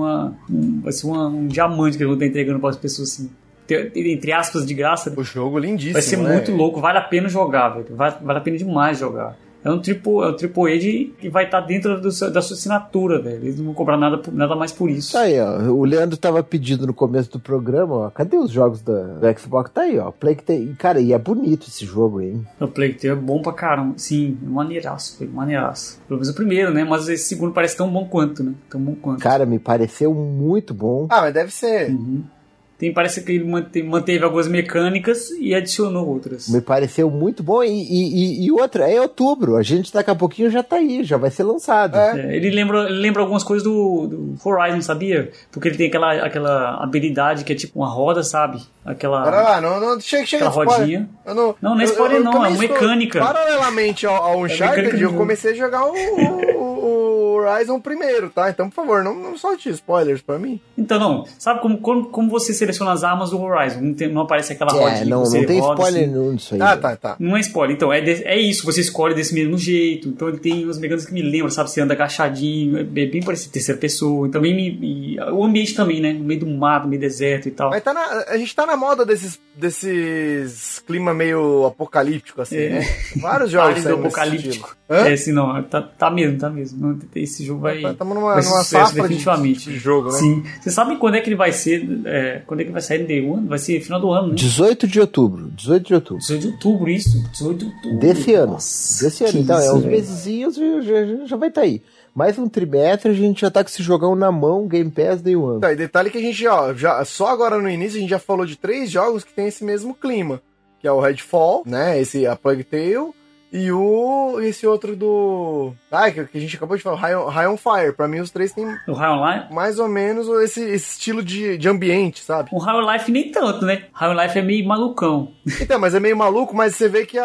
um diamante que eu vou estar entregando para as pessoas, assim, entre aspas, de graça. O jogo lindíssimo, vai ser muito louco, vale a pena jogar, velho. Vale a pena demais jogar. É um AAA que vai estar dentro da sua assinatura, velho. Eles não vão cobrar nada mais por isso. Tá aí, ó. O Leandro tava pedindo no começo do programa, ó. Cadê os jogos do Xbox? Tá aí, ó. Plague Tale. Cara, e é bonito esse jogo aí. O Plague Tale é bom pra caramba. Sim, maneiraço, velho. Maneiraço. Pelo menos o primeiro, né? Mas esse segundo parece tão bom quanto, né? Tão bom quanto. Cara, me pareceu muito bom. Mas deve ser. Parece que ele manteve algumas mecânicas e adicionou outras. Me pareceu muito bom. E outra, é outubro. A gente daqui a pouquinho já tá aí, já vai ser lançado. Ele lembra algumas coisas do Horizon, sabia? Porque ele tem aquela habilidade que é tipo uma roda, sabe? Pera lá, não chega aquela rodinha. Não é spoiler não, é uma mecânica. Paralelamente ao Uncharted, eu comecei a jogar o Horizon primeiro, tá? Então, por favor, não solte spoilers pra mim. Então, não. Sabe como você seleciona as armas do Horizon? Não aparece aquela rodinha. Não tem spoiler nisso aí. Tá. Não é spoiler. Então, é isso. Você escolhe desse mesmo jeito. Então, ele tem umas mecânicas que me lembram, sabe? Você anda agachadinho. É bem parecido terceira pessoa. Então, o ambiente também, né? No meio do mato, no meio do deserto e tal. Mas a gente tá na moda desses desses clima meio apocalíptico, assim, né? Vários jogos do apocalíptico. Sim, não, tá mesmo. Não, esse jogo vai... Estamos numa safra definitivamente. De jogo, né? Sim. Você sabe quando é que ele vai ser? Quando é que vai sair no Day One? Vai ser final do ano, né? 18 de outubro. 18 de outubro, isso. 18 de outubro. Desse ano. Nossa, Então, uns mesezinhos já vai estar aí. Mais um trimestre a gente já tá com esse jogão na mão, Game Pass Day One. Tá, e detalhe que a gente, só agora no início a gente já falou de 3 jogos que tem esse mesmo clima. Que é o Redfall, né, a Plague Tale, e esse outro do... que a gente acabou de falar, High on Fire. Pra mim os 3 tem o High on Life? Mais ou menos esse estilo de ambiente, sabe? O High on Life nem tanto, né? High on Life é meio malucão. Então, mas é meio maluco, mas você vê que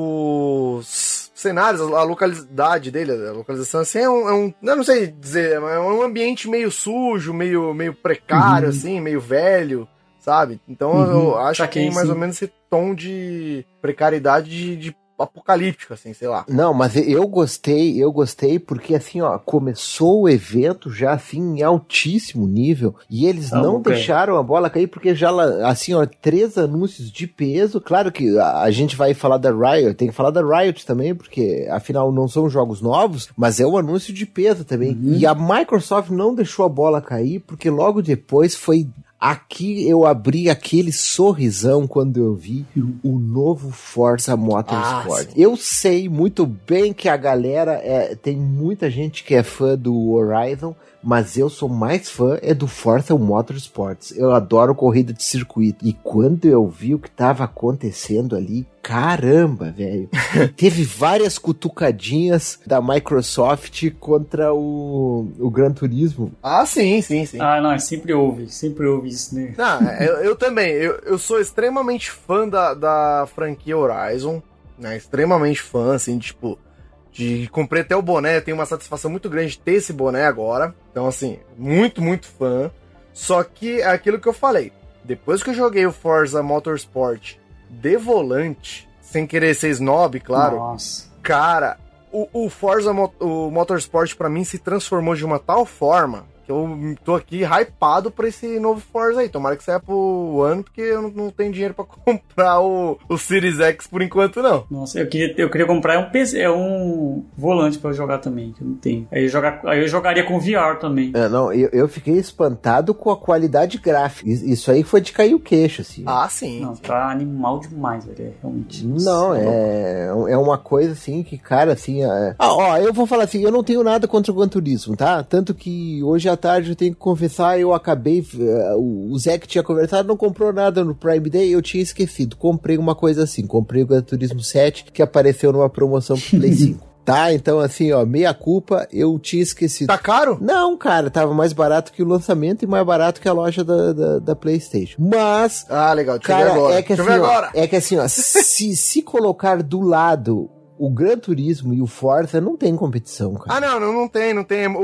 os cenários, a localidade dele, a localização, assim, eu não sei dizer, é um ambiente meio sujo, meio precário, assim, meio velho, sabe? Então eu acho que tem mais ou menos esse tom de precariedade de apocalíptico, assim, sei lá. Não, mas eu gostei porque, assim, começou o evento já, assim, em altíssimo nível, e eles não deixaram a bola cair, porque já, assim, 3 anúncios de peso. Claro que a gente vai falar da Riot, tem que falar da Riot também, porque, afinal, não são jogos novos, mas é um anúncio de peso também. E a Microsoft não deixou a bola cair, porque logo depois foi... Aqui eu abri aquele sorrisão quando eu vi o novo Forza Motorsport. Eu sei muito bem que a galera, tem muita gente que é fã do Horizon, mas eu sou mais fã do Forza Motorsports. Eu adoro corrida de circuito. E quando eu vi o que tava acontecendo ali, caramba, velho. Teve várias cutucadinhas da Microsoft contra o Gran Turismo. Sim. Não, sempre houve isso, né? Não, eu também. Eu sou extremamente fã da franquia Horizon, né? Extremamente fã, assim, tipo... comprei até o boné, tenho uma satisfação muito grande de ter esse boné agora. Então, assim, muito, muito fã. Só que é aquilo que eu falei. Depois que eu joguei o Forza Motorsport de volante, sem querer ser snob, claro. Nossa. Cara, o Forza o Motorsport pra mim se transformou de uma tal forma que eu tô aqui hypado pra esse novo Forza aí. Tomara que saia pro ano, porque eu não tenho dinheiro pra comprar o Series X por enquanto, não. Nossa, eu queria comprar um PC, um volante pra eu jogar também, que eu não tenho. Aí eu jogaria com VR também. Eu fiquei espantado com a qualidade gráfica. Isso aí foi de cair o queixo, assim. Sim. Não, tá animal demais, velho. Realmente. Não, é uma coisa assim que, cara, assim... eu vou falar assim, eu não tenho nada contra o Gran Turismo, tá? Tanto que hoje à tarde eu tenho que confessar, eu acabei, o Zé que tinha conversado não comprou nada no Prime Day, eu tinha esquecido, comprei uma coisa assim, comprei o Gran Turismo 7 que apareceu numa promoção pro Play 5. Tá, então assim, meia culpa, eu tinha esquecido. Tá caro? Não, cara, tava mais barato que o lançamento e mais barato que a loja da PlayStation. Mas... legal, deixa eu ver agora. É que assim, se colocar do lado o Gran Turismo e o Forza, não tem competição, cara. Não tem.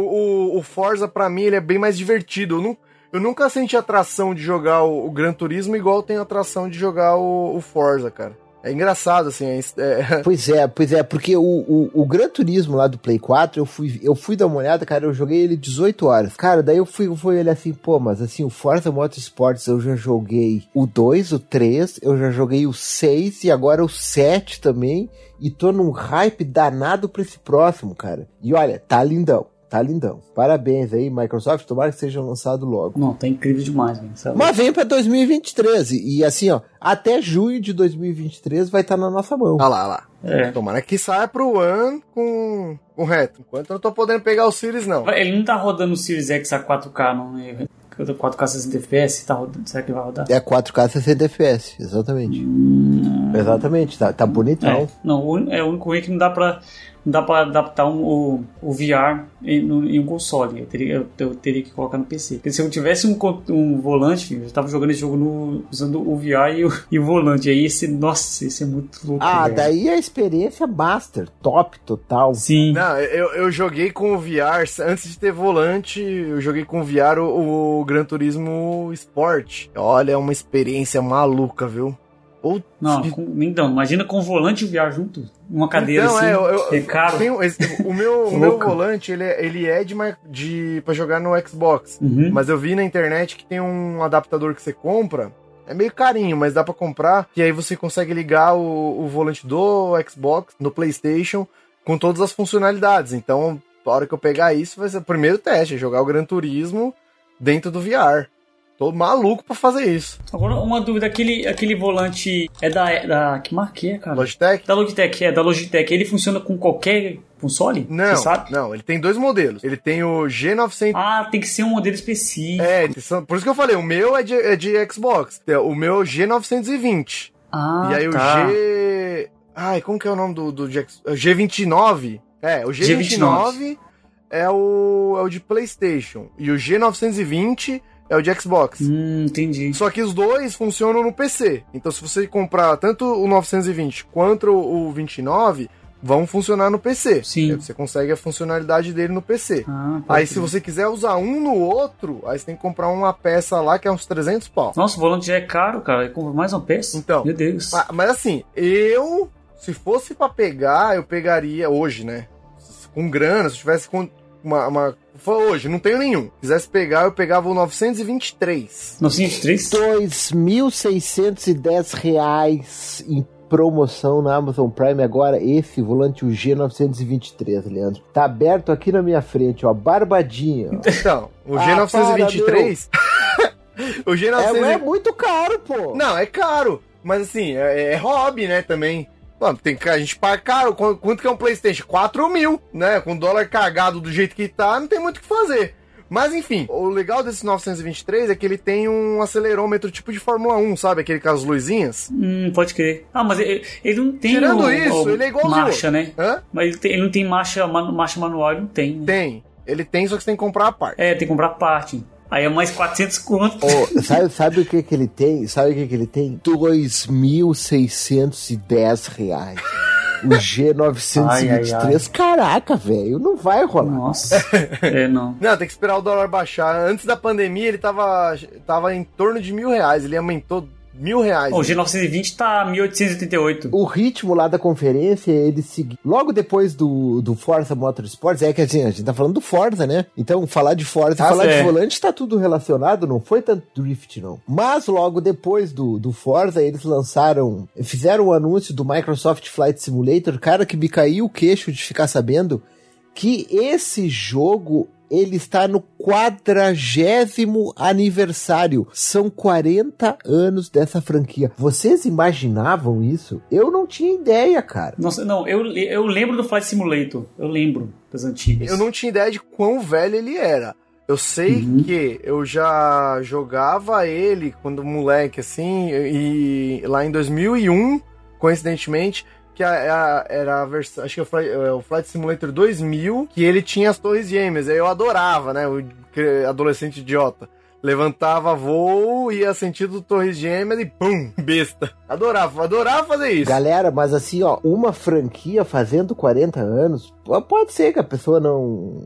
O Forza, pra mim, ele é bem mais divertido. Eu nunca senti atração de jogar o Gran Turismo igual eu tenho atração de jogar o Forza, cara. É engraçado, assim. Pois é, porque o Gran Turismo lá do Play 4, eu fui dar uma olhada, cara, eu joguei ele 18 horas. Cara, daí eu fui olhar assim, mas assim, o Forza Motorsports eu já joguei o 2, o 3, eu já joguei o 6 e agora o 7 também, e tô num hype danado pra esse próximo, cara. E olha, tá lindão. Parabéns aí, Microsoft, tomara que seja lançado logo. Não, tá incrível demais, velho. Mas vem pra 2023, e assim, até junho de 2023 vai estar na nossa mão. Olha lá. Tomara que saia pro One com reto. Enquanto eu não tô podendo pegar o Series, não. Ele não tá rodando o Series X a 4K, não, né? 4K 60 FPS, tá rodando, será que vai rodar? É 4K 60 FPS, exatamente. Exatamente, tá bonitão. É o único ruim que não dá pra adaptar o VR em um console. Eu teria que colocar no PC. Porque se eu tivesse um volante, filho, eu tava jogando esse jogo usando o VR e o volante. Aí esse é muito louco. Daí a experiência master, top, total. Sim. Não, eu joguei com o VR, antes de ter volante, eu joguei com o VR o Gran Turismo Sport. Olha, é uma experiência maluca, viu? Então, imagina com o volante e o VR junto. Uma cadeira assim, é caro. O meu volante, ele é pra jogar no Xbox. Mas eu vi na internet que tem um adaptador que você compra, É meio carinho, mas dá pra comprar. E aí você consegue ligar o volante do Xbox no PlayStation com todas as funcionalidades. Então, a hora que eu pegar isso, vai ser o primeiro teste, jogar o Gran Turismo dentro do VR. Tô maluco pra fazer isso. Agora, uma dúvida, aquele volante é da que marca é, cara? Logitech? Da Logitech. Ele funciona com qualquer console? Não, você sabe? não, ele tem 2 modelos. Ele tem o G900... Ah, tem que ser um modelo específico. Por isso que eu falei, o meu é de Xbox. O meu é o G920. Ah, e aí o G... Ai, como que é o nome do G29? O G29 é o de PlayStation. E o G920... é o de Xbox. Entendi. Só que os dois funcionam no PC. Então, se você comprar tanto o 920 quanto o 29, vão funcionar no PC. Sim. Você consegue a funcionalidade dele no PC. Aí, se você quiser usar um no outro, aí você tem que comprar uma peça lá que é uns 300 pau. Nossa, o volante já é caro, cara. Compra mais uma peça? Então. Meu Deus. Mas assim, se fosse pra pegar, eu pegaria hoje, né? Com grana, se eu tivesse com hoje, não tenho nenhum. Se quisesse pegar, eu pegava o 923. 923? R$2.610 em promoção na Amazon Prime agora. Esse volante, o G923, Leandro. Tá aberto aqui na minha frente, ó. Barbadinha. Ó. Então, o G923... o G923... É muito caro, pô. Não, é caro. Mas assim, é hobby, né, também. Mano, a gente paga caro. Quanto que é um PlayStation? 4 mil, né? Com o dólar cagado do jeito que tá, não tem muito o que fazer. Mas enfim, o legal desse 923 é que ele tem um acelerômetro tipo de Fórmula 1, sabe? Aquele com as luzinhas. Pode crer. Ah, mas ele não tem... Tirando isso, ele é igualzinho. Marcha, né? Hã? Mas ele não tem marcha manual, ele não tem. Né? Tem. Ele tem, só que você tem que comprar a parte. Tem que comprar a parte. Aí é mais 400 conto. Sabe o que ele tem? R$2.610. O G923. Caraca, velho, não vai rolar. Nossa. Não. Não, tem que esperar o dólar baixar. Antes da pandemia, ele tava em torno de R$1.000. Ele aumentou R$1.000. O G920 tá 1.888. O ritmo lá da conferência, ele seguiu. Logo depois do Forza Motorsports, que assim, a gente tá falando do Forza, né? Então, falar de Forza e falar de volante tá tudo relacionado, não foi tanto drift, não. Mas logo depois do Forza, eles fizeram o anúncio do Microsoft Flight Simulator, cara, que me caiu o queixo de ficar sabendo que esse jogo... ele está no 40º aniversário. São 40 anos dessa franquia. Vocês imaginavam isso? Eu não tinha ideia, cara. Nossa, não, eu lembro do Flight Simulator. Eu lembro das antigas. Eu não tinha ideia de quão velho ele era. Eu sei que eu já jogava ele quando moleque, assim, e lá em 2001, coincidentemente... que era a versão, acho que é o Flight Simulator 2000, que ele tinha as torres gêmeas, aí eu adorava, né, o adolescente idiota. Levantava voo, ia sentido torres gêmeas e pum, besta. Adorava fazer isso. Galera, mas assim, ó, uma franquia fazendo 40 anos, pode ser que a pessoa não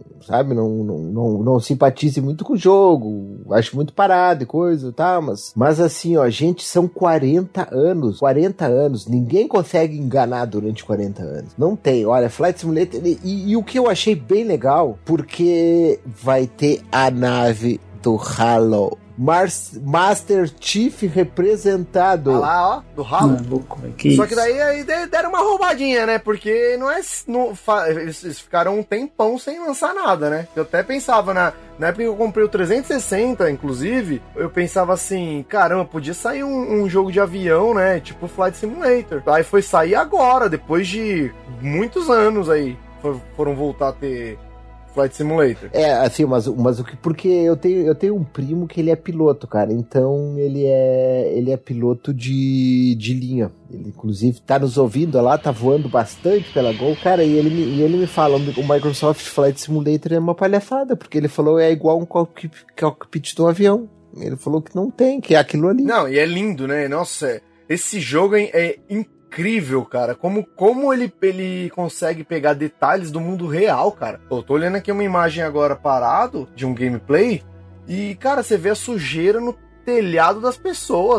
simpatize muito com o jogo, ache muito parado e coisa e tal, mas assim, ó, gente, são 40 anos, ninguém consegue enganar durante 40 anos. Não tem, olha, Flight Simulator, e o que eu achei bem legal, porque vai ter a nave do Halo. Master Chief representado. Olha lá, ó, do Halo. Só que daí deram uma roubadinha, né? Porque eles ficaram um tempão sem lançar nada, né? Eu até pensava, na época que eu comprei o 360, inclusive, eu pensava assim, caramba, podia sair um jogo de avião, né? Tipo Flight Simulator. Aí foi sair agora, depois de muitos anos aí, foram voltar a ter Flight Simulator. Assim, mas o que... Porque eu tenho um primo que ele é piloto, cara. Então, ele é piloto de linha. Ele, inclusive, tá nos ouvindo lá, tá voando bastante pela Gol. Cara, e ele me fala, o Microsoft Flight Simulator é uma palhaçada, porque ele falou é igual um cockpit do avião. Ele falou que não tem, que é aquilo ali. Não, e é lindo, né? Nossa, esse jogo é incrível, cara. Como ele consegue pegar detalhes do mundo real, cara. Eu tô olhando aqui uma imagem agora parado de um gameplay e, cara, você vê a sujeira no telhado das pessoas, cara.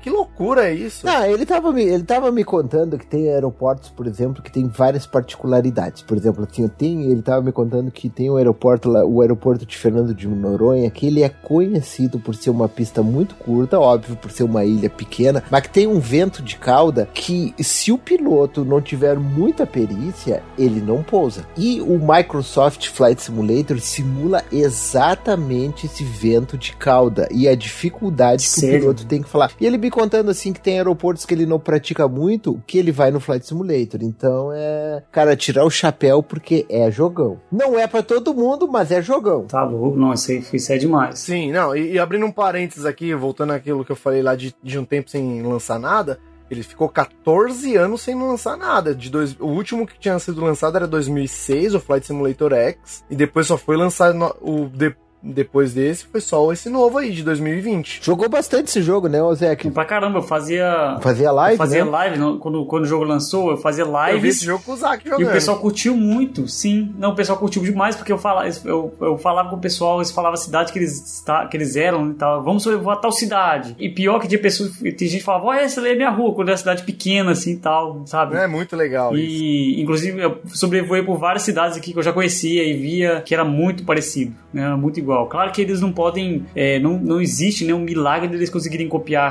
Que loucura é isso? Ah, ele tava me contando que tem aeroportos, por exemplo, que tem várias particularidades. Por exemplo, assim, ele tava me contando que tem um aeroporto lá, o aeroporto de Fernando de Noronha, que ele é conhecido por ser uma pista muito curta, óbvio, por ser uma ilha pequena, mas que tem um vento de cauda que, se o piloto não tiver muita perícia, ele não pousa. E o Microsoft Flight Simulator simula exatamente esse vento de cauda e a dificuldade que o piloto tem que falar. E ele me contando assim que tem aeroportos que ele não pratica muito, que ele vai no Flight Simulator. Então cara, tirar o chapéu porque é jogão. Não é pra todo mundo, mas é jogão. Tá louco, não, isso é demais. Sim, não, e abrindo um parênteses aqui, voltando àquilo que eu falei lá de um tempo sem lançar nada, ele ficou 14 anos sem lançar nada. O último que tinha sido lançado era 2006, o Flight Simulator X, e depois só foi lançado depois desse, foi só esse novo aí, de 2020. Jogou bastante esse jogo, né, Ozek? Pra caramba, eu fazia live, fazia live, quando o jogo lançou, eu fazia lives. Eu vi esse jogo com o Zac jogando. E o pessoal curtiu muito, sim. Não, o pessoal curtiu demais, porque eu falava com o pessoal, eles falavam a cidade que eles eram e tal. Vamos sobrevoar tal cidade. E pior que tem gente que falava, olha, essa ali é minha rua, quando é uma cidade pequena, assim e tal, sabe? É muito legal isso. E, inclusive, eu sobrevoei por várias cidades aqui que eu já conhecia e via que era muito parecido, né? Era muito igual. Claro que eles não podem, não existe nenhum milagre deles conseguirem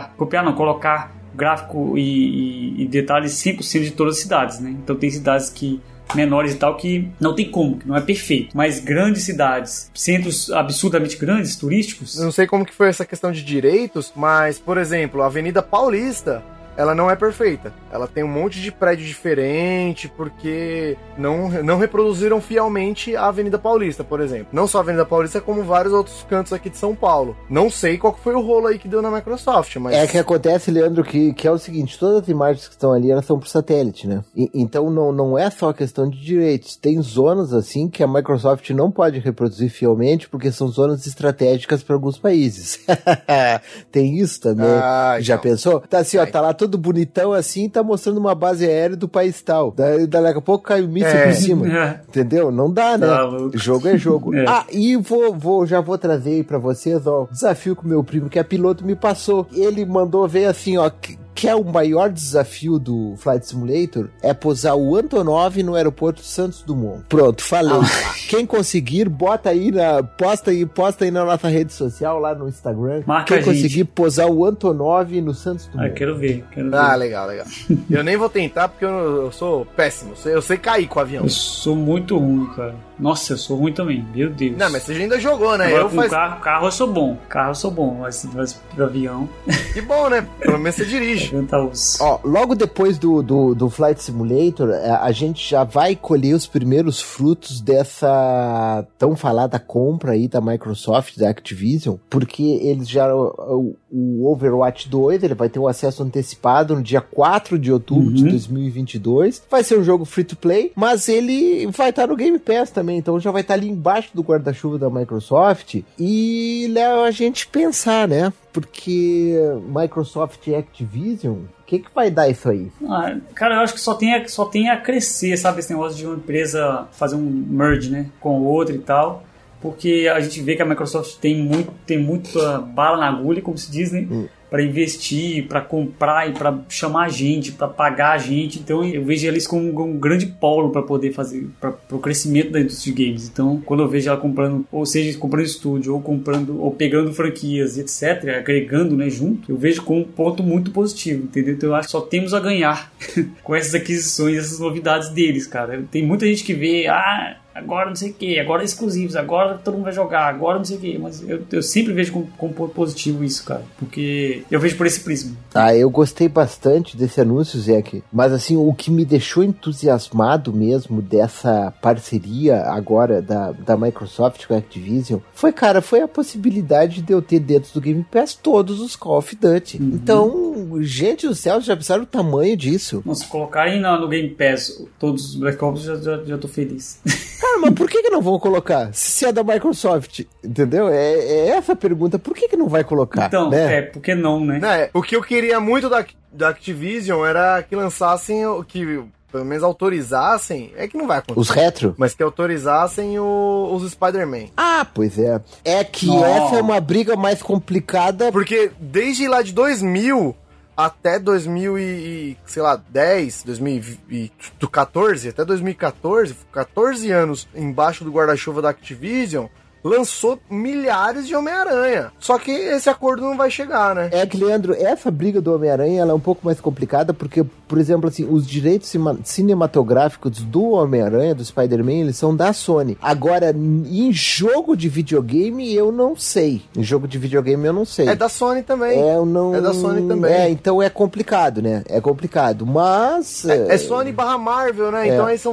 colocar gráfico e detalhes 100% de todas as cidades, né? Então tem cidades menores e tal que não tem como, que não é perfeito, mas grandes cidades, centros absurdamente grandes, turísticos. Eu não sei como que foi essa questão de direitos, mas, por exemplo, a Avenida Paulista, ela não é perfeita. Ela tem um monte de prédio diferente, porque não reproduziram fielmente a Avenida Paulista, por exemplo. Não só a Avenida Paulista, como vários outros cantos aqui de São Paulo. Não sei qual foi o rolo aí que deu na Microsoft, mas... É que acontece, Leandro, que é o seguinte, todas as imagens que estão ali, elas são por satélite, né? Então não é só questão de direitos. Tem zonas, assim, que a Microsoft não pode reproduzir fielmente, porque são zonas estratégicas para alguns países. Tem isso também. Já pensou? Tá assim, ó, tá lá todo bonitão assim, tá mostrando uma base aérea do país tal. Daqui a pouco cai o míssil por cima. Entendeu? Não dá, né? Jogo é jogo. E já vou trazer aí pra vocês, ó, o desafio que o meu primo, que é piloto, me passou. Ele mandou ver assim, ó, que é o maior desafio do Flight Simulator, é posar o Antonov no aeroporto Santos Dumont. Pronto, falei. Quem conseguir, posta aí na nossa rede social, lá no Instagram. Marca quem conseguir posar o Antonov no Santos Dumont. Quero ver. Legal. Eu nem vou tentar, porque eu sou péssimo. Eu sei cair com o avião. Eu sou muito ruim, cara. Nossa, eu sou ruim também. Meu Deus. Não, mas você já ainda jogou, né? Agora, carro eu sou bom. Mas pro avião... Que bom, né? Pelo menos você dirige. Ó, logo depois do Flight Simulator, a gente já vai colher os primeiros frutos dessa tão falada compra aí da Microsoft, da Activision, porque eles já... O Overwatch 2, ele vai ter um acesso antecipado no dia 4 de outubro de 2022. Vai ser um jogo free-to-play, mas ele vai estar no Game Pass também, então já vai estar ali embaixo do guarda-chuva da Microsoft e leva a gente pensar, né? Porque Microsoft e Activision, o que vai dar isso aí? Cara, eu acho que só tem a crescer, sabe? Esse negócio de uma empresa fazer um merge, né? Com outra e tal. Porque a gente vê que a Microsoft tem muita bala na agulha, como se diz, né? Para investir, para comprar e para chamar gente, para pagar a gente. Então eu vejo eles como um grande polo para poder fazer, para o crescimento da indústria de games. Então quando eu vejo ela comprando, ou seja, comprando estúdio, ou pegando franquias, etc., agregando, né, junto, eu vejo como um ponto muito positivo, entendeu? Então eu acho que só temos a ganhar com essas aquisições, essas novidades deles, cara. Tem muita gente que vê, agora não sei o que, agora é exclusivos, agora todo mundo vai jogar, agora não sei o que, mas eu sempre vejo como ponto positivo isso, cara, porque eu vejo por esse prisma. Eu gostei bastante desse anúncio, Zeke, mas assim, o que me deixou entusiasmado mesmo dessa parceria agora da Microsoft com a Activision foi a possibilidade de eu ter dentro do Game Pass todos os Call of Duty. Então, gente do céu, já pensaram o tamanho disso? Se colocarem no Game Pass todos os Black Ops, já tô feliz. Cara, mas por que não vão colocar? Se é da Microsoft, entendeu? É essa a pergunta. Por que não vai colocar? Então, né? Por que não, né? O que eu queria muito da Activision era que lançassem, que pelo menos autorizassem, é que não vai acontecer. Os retro? Mas que autorizassem os Spider-Man. Pois é. É que essa é uma briga mais complicada. Porque desde lá de 2000... até 2014, até 2014, 14 anos embaixo do guarda-chuva da Activision, lançou milhares de Homem-Aranha. Só que esse acordo não vai chegar, né? É que, Leandro, essa briga do Homem-Aranha ela é um pouco mais complicada porque, por exemplo, assim, os direitos cinematográficos do Homem-Aranha, do Spider-Man, eles são da Sony. Agora, em jogo de videogame, eu não sei. Em jogo de videogame, eu não sei. É da Sony também. É da Sony também. Então é complicado, né? É complicado, mas... É Sony / Marvel, né? Então aí são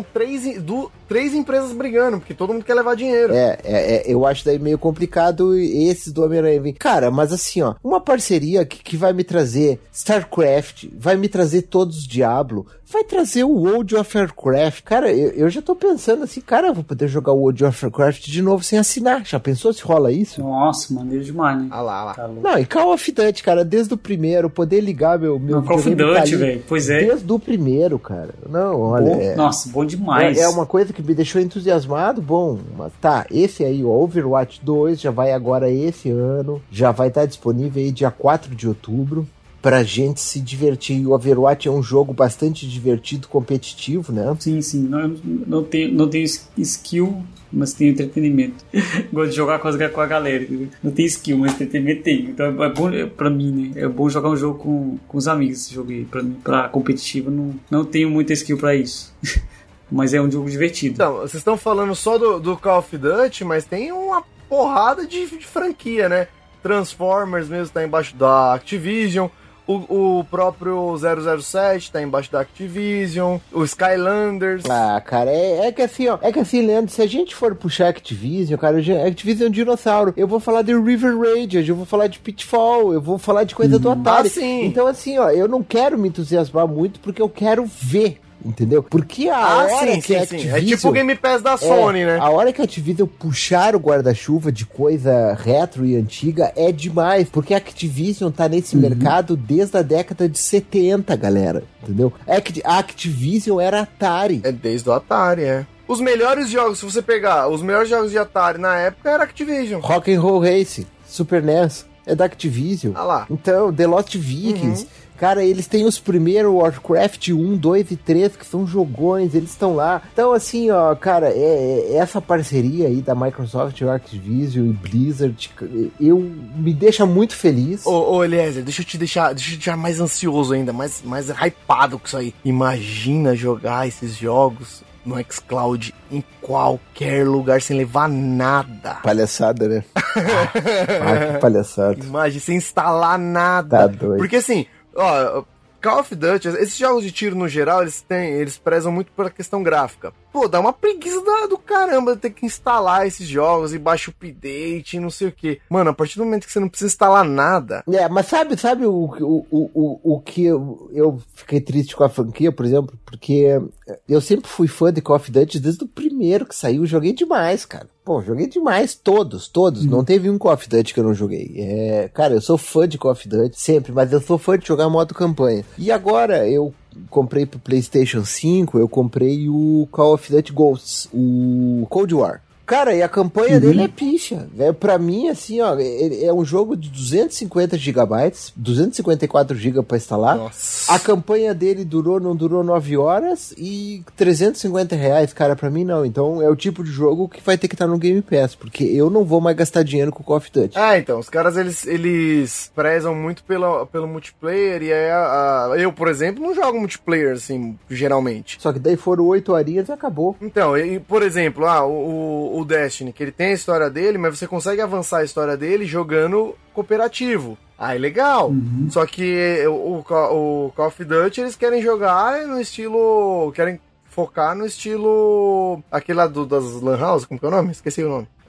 três empresas brigando, porque todo mundo quer levar dinheiro. Eu acho daí meio complicado esses do Homem-Aranha. Cara, mas assim, ó, uma parceria que vai me trazer StarCraft, vai me trazer todos os Diablo, vai trazer o World of Warcraft. Cara, eu já tô pensando assim, cara, eu vou poder jogar o World of Warcraft de novo sem assinar. Já pensou se rola isso? Nossa, maneiro demais, né? Ah lá. Tá louco. Não, e Call of Duty, cara, desde o primeiro, poder ligar meu Call of Duty, velho, pois é. Desde o primeiro, cara. Não, olha... Nossa, bom demais. É uma coisa que me deixou entusiasmado, bom, mas tá, esse aí, o Overwatch 2, já vai agora esse ano, já vai estar disponível aí dia 4 de outubro, pra gente se divertir. O Overwatch é um jogo bastante divertido, competitivo, né? Sim, não tenho skill, mas tenho entretenimento. Gosto de jogar com a galera. Não tenho skill, mas entretenimento tenho. Então é bom pra mim, né? É bom jogar um jogo com os amigos, esse jogo aí. Pra mim, pra competitivo, não tenho muita skill pra isso. Mas é um jogo divertido. Então, vocês estão falando só do Call of Duty, mas tem uma porrada de franquia, né? Transformers mesmo tá embaixo da Activision, o próprio 007 tá embaixo da Activision, o Skylanders... Ah, cara, é que assim, Leandro, se a gente for puxar Activision, cara, Activision é um dinossauro. Eu vou falar de River Raid, eu vou falar de Pitfall, eu vou falar de coisa do Atari. Sim. Então, assim, ó, eu não quero me entusiasmar muito porque eu quero ver. Entendeu? Porque a hora que a Activision... É tipo o Game Pass da Sony, né? A hora que a Activision puxar o guarda-chuva de coisa retro e antiga é demais, porque a Activision tá nesse mercado desde a década de 70, galera. Entendeu? A Activision era Atari. É desde o Atari, Os melhores jogos, se você pegar, os melhores jogos de Atari na época era Activision. Rock'n'Roll Race, Super NES, é da Activision. Ah lá. Então, The Lost Vikings... Cara, eles têm os primeiros Warcraft 1, 2 e 3, que são jogões, eles estão lá. Então, assim, ó, cara, essa parceria aí da Microsoft, Activision e Blizzard, me deixa muito feliz. Ô, Eliezer, deixa eu te deixar mais ansioso ainda, mais hypado com isso aí. Imagina jogar esses jogos no xCloud em qualquer lugar sem levar nada. Palhaçada, né? Que palhaçada. Imagina, sem instalar nada. Tá doido. Porque assim... Ó, Call of Duty, esses jogos de tiro no geral, eles prezam muito pela questão gráfica. Pô, dá uma preguiça do caramba ter que instalar esses jogos e baixar o update e não sei o que. Mano, a partir do momento que você não precisa instalar nada... Mas sabe o que eu fiquei triste com a franquia, por exemplo? Porque eu sempre fui fã de Call of Duty desde o primeiro que saiu, joguei demais, cara. Pô, joguei demais, todos. Não teve um Call of Duty que eu não joguei. Cara, eu sou fã de Call of Duty, sempre, mas eu sou fã de jogar modo campanha. E agora, eu comprei pro PlayStation 5, eu comprei o Call of Duty Ghosts, o Cold War. Cara, e a campanha dele é picha. Pra mim, assim, ó, é um jogo de 250 GB, 254 GB pra instalar. Nossa. A campanha dele não durou 9 horas e R$350, cara, pra mim não. Então é o tipo de jogo que vai ter que estar no Game Pass, porque eu não vou mais gastar dinheiro com Call of Duty. Então, os caras, eles prezam muito pelo multiplayer e aí eu, por exemplo, não jogo multiplayer, assim, geralmente. Só que daí foram 8 horinhas e acabou. Então, por exemplo, o Destiny, que ele tem a história dele, mas você consegue avançar a história dele jogando cooperativo. Aí, legal. Só que o Call of Duty, eles querem jogar no estilo... Querem focar no estilo... Aquele lá das Lan House, como que é o nome? Esqueci o nome.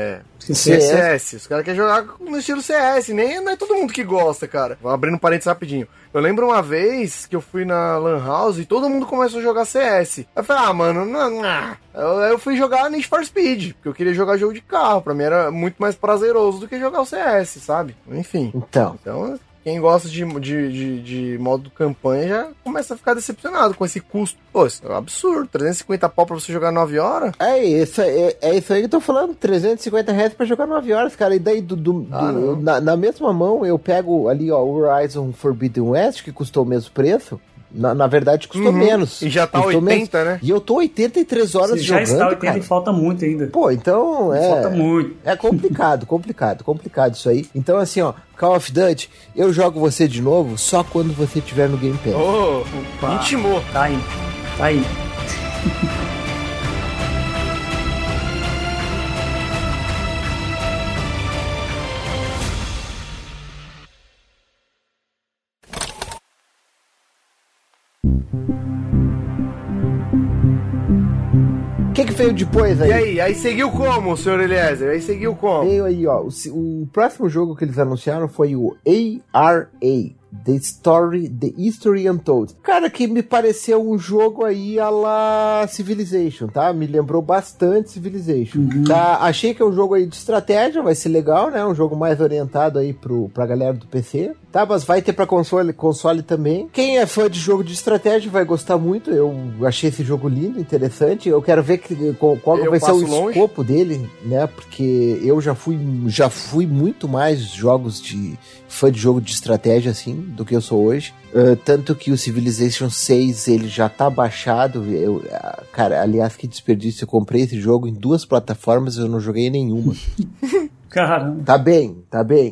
CS. Os caras querem jogar no estilo CS, não é todo mundo que gosta, cara. Vou abrindo um parênteses rapidinho. Eu lembro uma vez que eu fui na Lan House e todo mundo começou a jogar CS. Aí eu falei, mano, não. Eu fui jogar Need for Speed, porque eu queria jogar jogo de carro. Pra mim era muito mais prazeroso do que jogar o CS, sabe? Enfim. Então quem gosta de modo campanha já começa a ficar decepcionado com esse custo. Pô, isso é um absurdo. 350 pau pra você jogar 9 horas? É isso aí que eu tô falando. 350 reais pra jogar 9 horas, cara. E daí, na mesma mão, eu pego ali, ó, o Horizon Forbidden West, que custou o mesmo preço. Na verdade, custou menos. E já tá custou 80, menos. né? E eu tô 83 horas Você jogando, já está 80 cara. e falta muito ainda. Pô, então Falta muito. É complicado isso aí. Então, assim, ó, Call of Duty, eu jogo você de novo só quando você estiver no Game Pass. Ô, Opa. intimou. Tá aí. O que veio depois aí? E aí seguiu como, senhor Eliezer? Aí seguiu como? Veio aí, ó. O próximo jogo que eles anunciaram foi o ARA. The History Untold. Cara, que me pareceu um jogo aí a la Civilization, tá? Me lembrou bastante Civilization. Tá? Achei que é um jogo aí de estratégia, vai ser legal, né? Um jogo mais orientado aí pra galera do PC. Tá, mas vai ter pra console também. Quem é fã de jogo de estratégia vai gostar muito. Eu achei esse jogo lindo, interessante. Eu quero ver qual vai ser o escopo dele, né? Porque eu já fui muito mais jogos de fã de jogo de estratégia, assim, do que eu sou hoje. Tanto que o Civilization 6, ele já tá baixado. Cara, aliás, que desperdício. Eu comprei esse jogo em 2 plataformas e eu não joguei nenhuma. Caramba. Tá bem.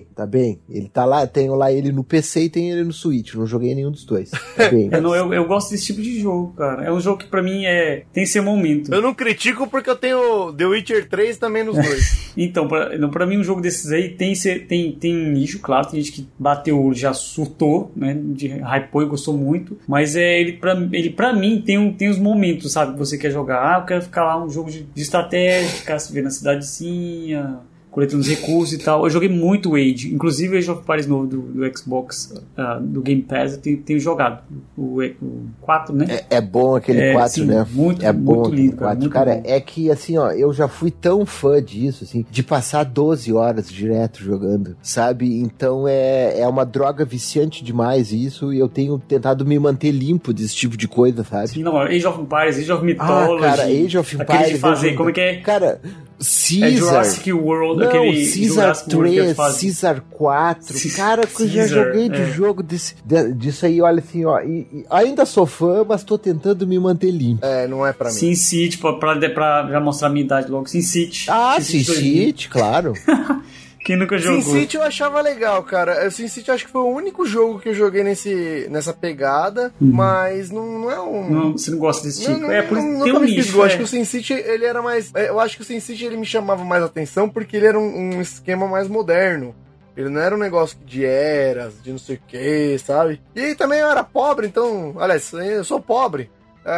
Ele tá lá, tenho lá ele no PC e tem ele no Switch. Não joguei nenhum dos dois. Tá bem. Eu gosto desse tipo de jogo, cara. É um jogo que pra mim tem seu momento. Eu não critico porque eu tenho The Witcher 3 também nos dois. Então, pra mim um jogo desses aí tem nicho, claro. Tem gente que bateu, já surtou, né? Hypou e gostou muito. Mas ele pra mim tem os momentos, sabe? Que você quer jogar. Eu quero ficar lá um jogo de estratégia, ficar se vendo na cidadezinha, coletando os recursos e tal. Eu joguei muito o Age. Inclusive o Age of Empires novo do Xbox, do Game Pass, eu tenho jogado. O 4, né? É bom aquele 4, sim, né? Muito, é bom muito lindo, cara. Muito cara, bom. é que assim, ó, eu já fui tão fã disso, assim, de passar 12 horas direto jogando, sabe? Então é uma droga viciante demais isso, e eu tenho tentado me manter limpo desse tipo de coisa, sabe? Sim, não, Age of Empires, Age of Mythology. Cara, Age of Empires. Aquele de fazer, como é que é? Cara, Caesar. Jurassic World, não, aquele Caesar Jurassic World 3, Caesar 4. Cara, que eu já joguei de jogo disso aí, olha assim, ó. E ainda sou fã, mas tô tentando me manter limpo. Não é pra mim. Sin City, pra já mostrar a minha idade logo. Sin City. Sin City, claro. Quem nunca jogou? Sin City eu achava legal, cara. Sin City eu acho que foi o único jogo que eu joguei nessa pegada, mas não é um... Não, você não gosta desse tipo? Por isso tem nunca um me fiz nicho. gol. Acho que o Sin City, ele era mais... Eu acho que o Sin City, ele me chamava mais atenção porque ele era um esquema mais moderno. Ele não era um negócio de eras, de não sei o que, sabe? E também eu era pobre, então... Aliás, eu sou pobre.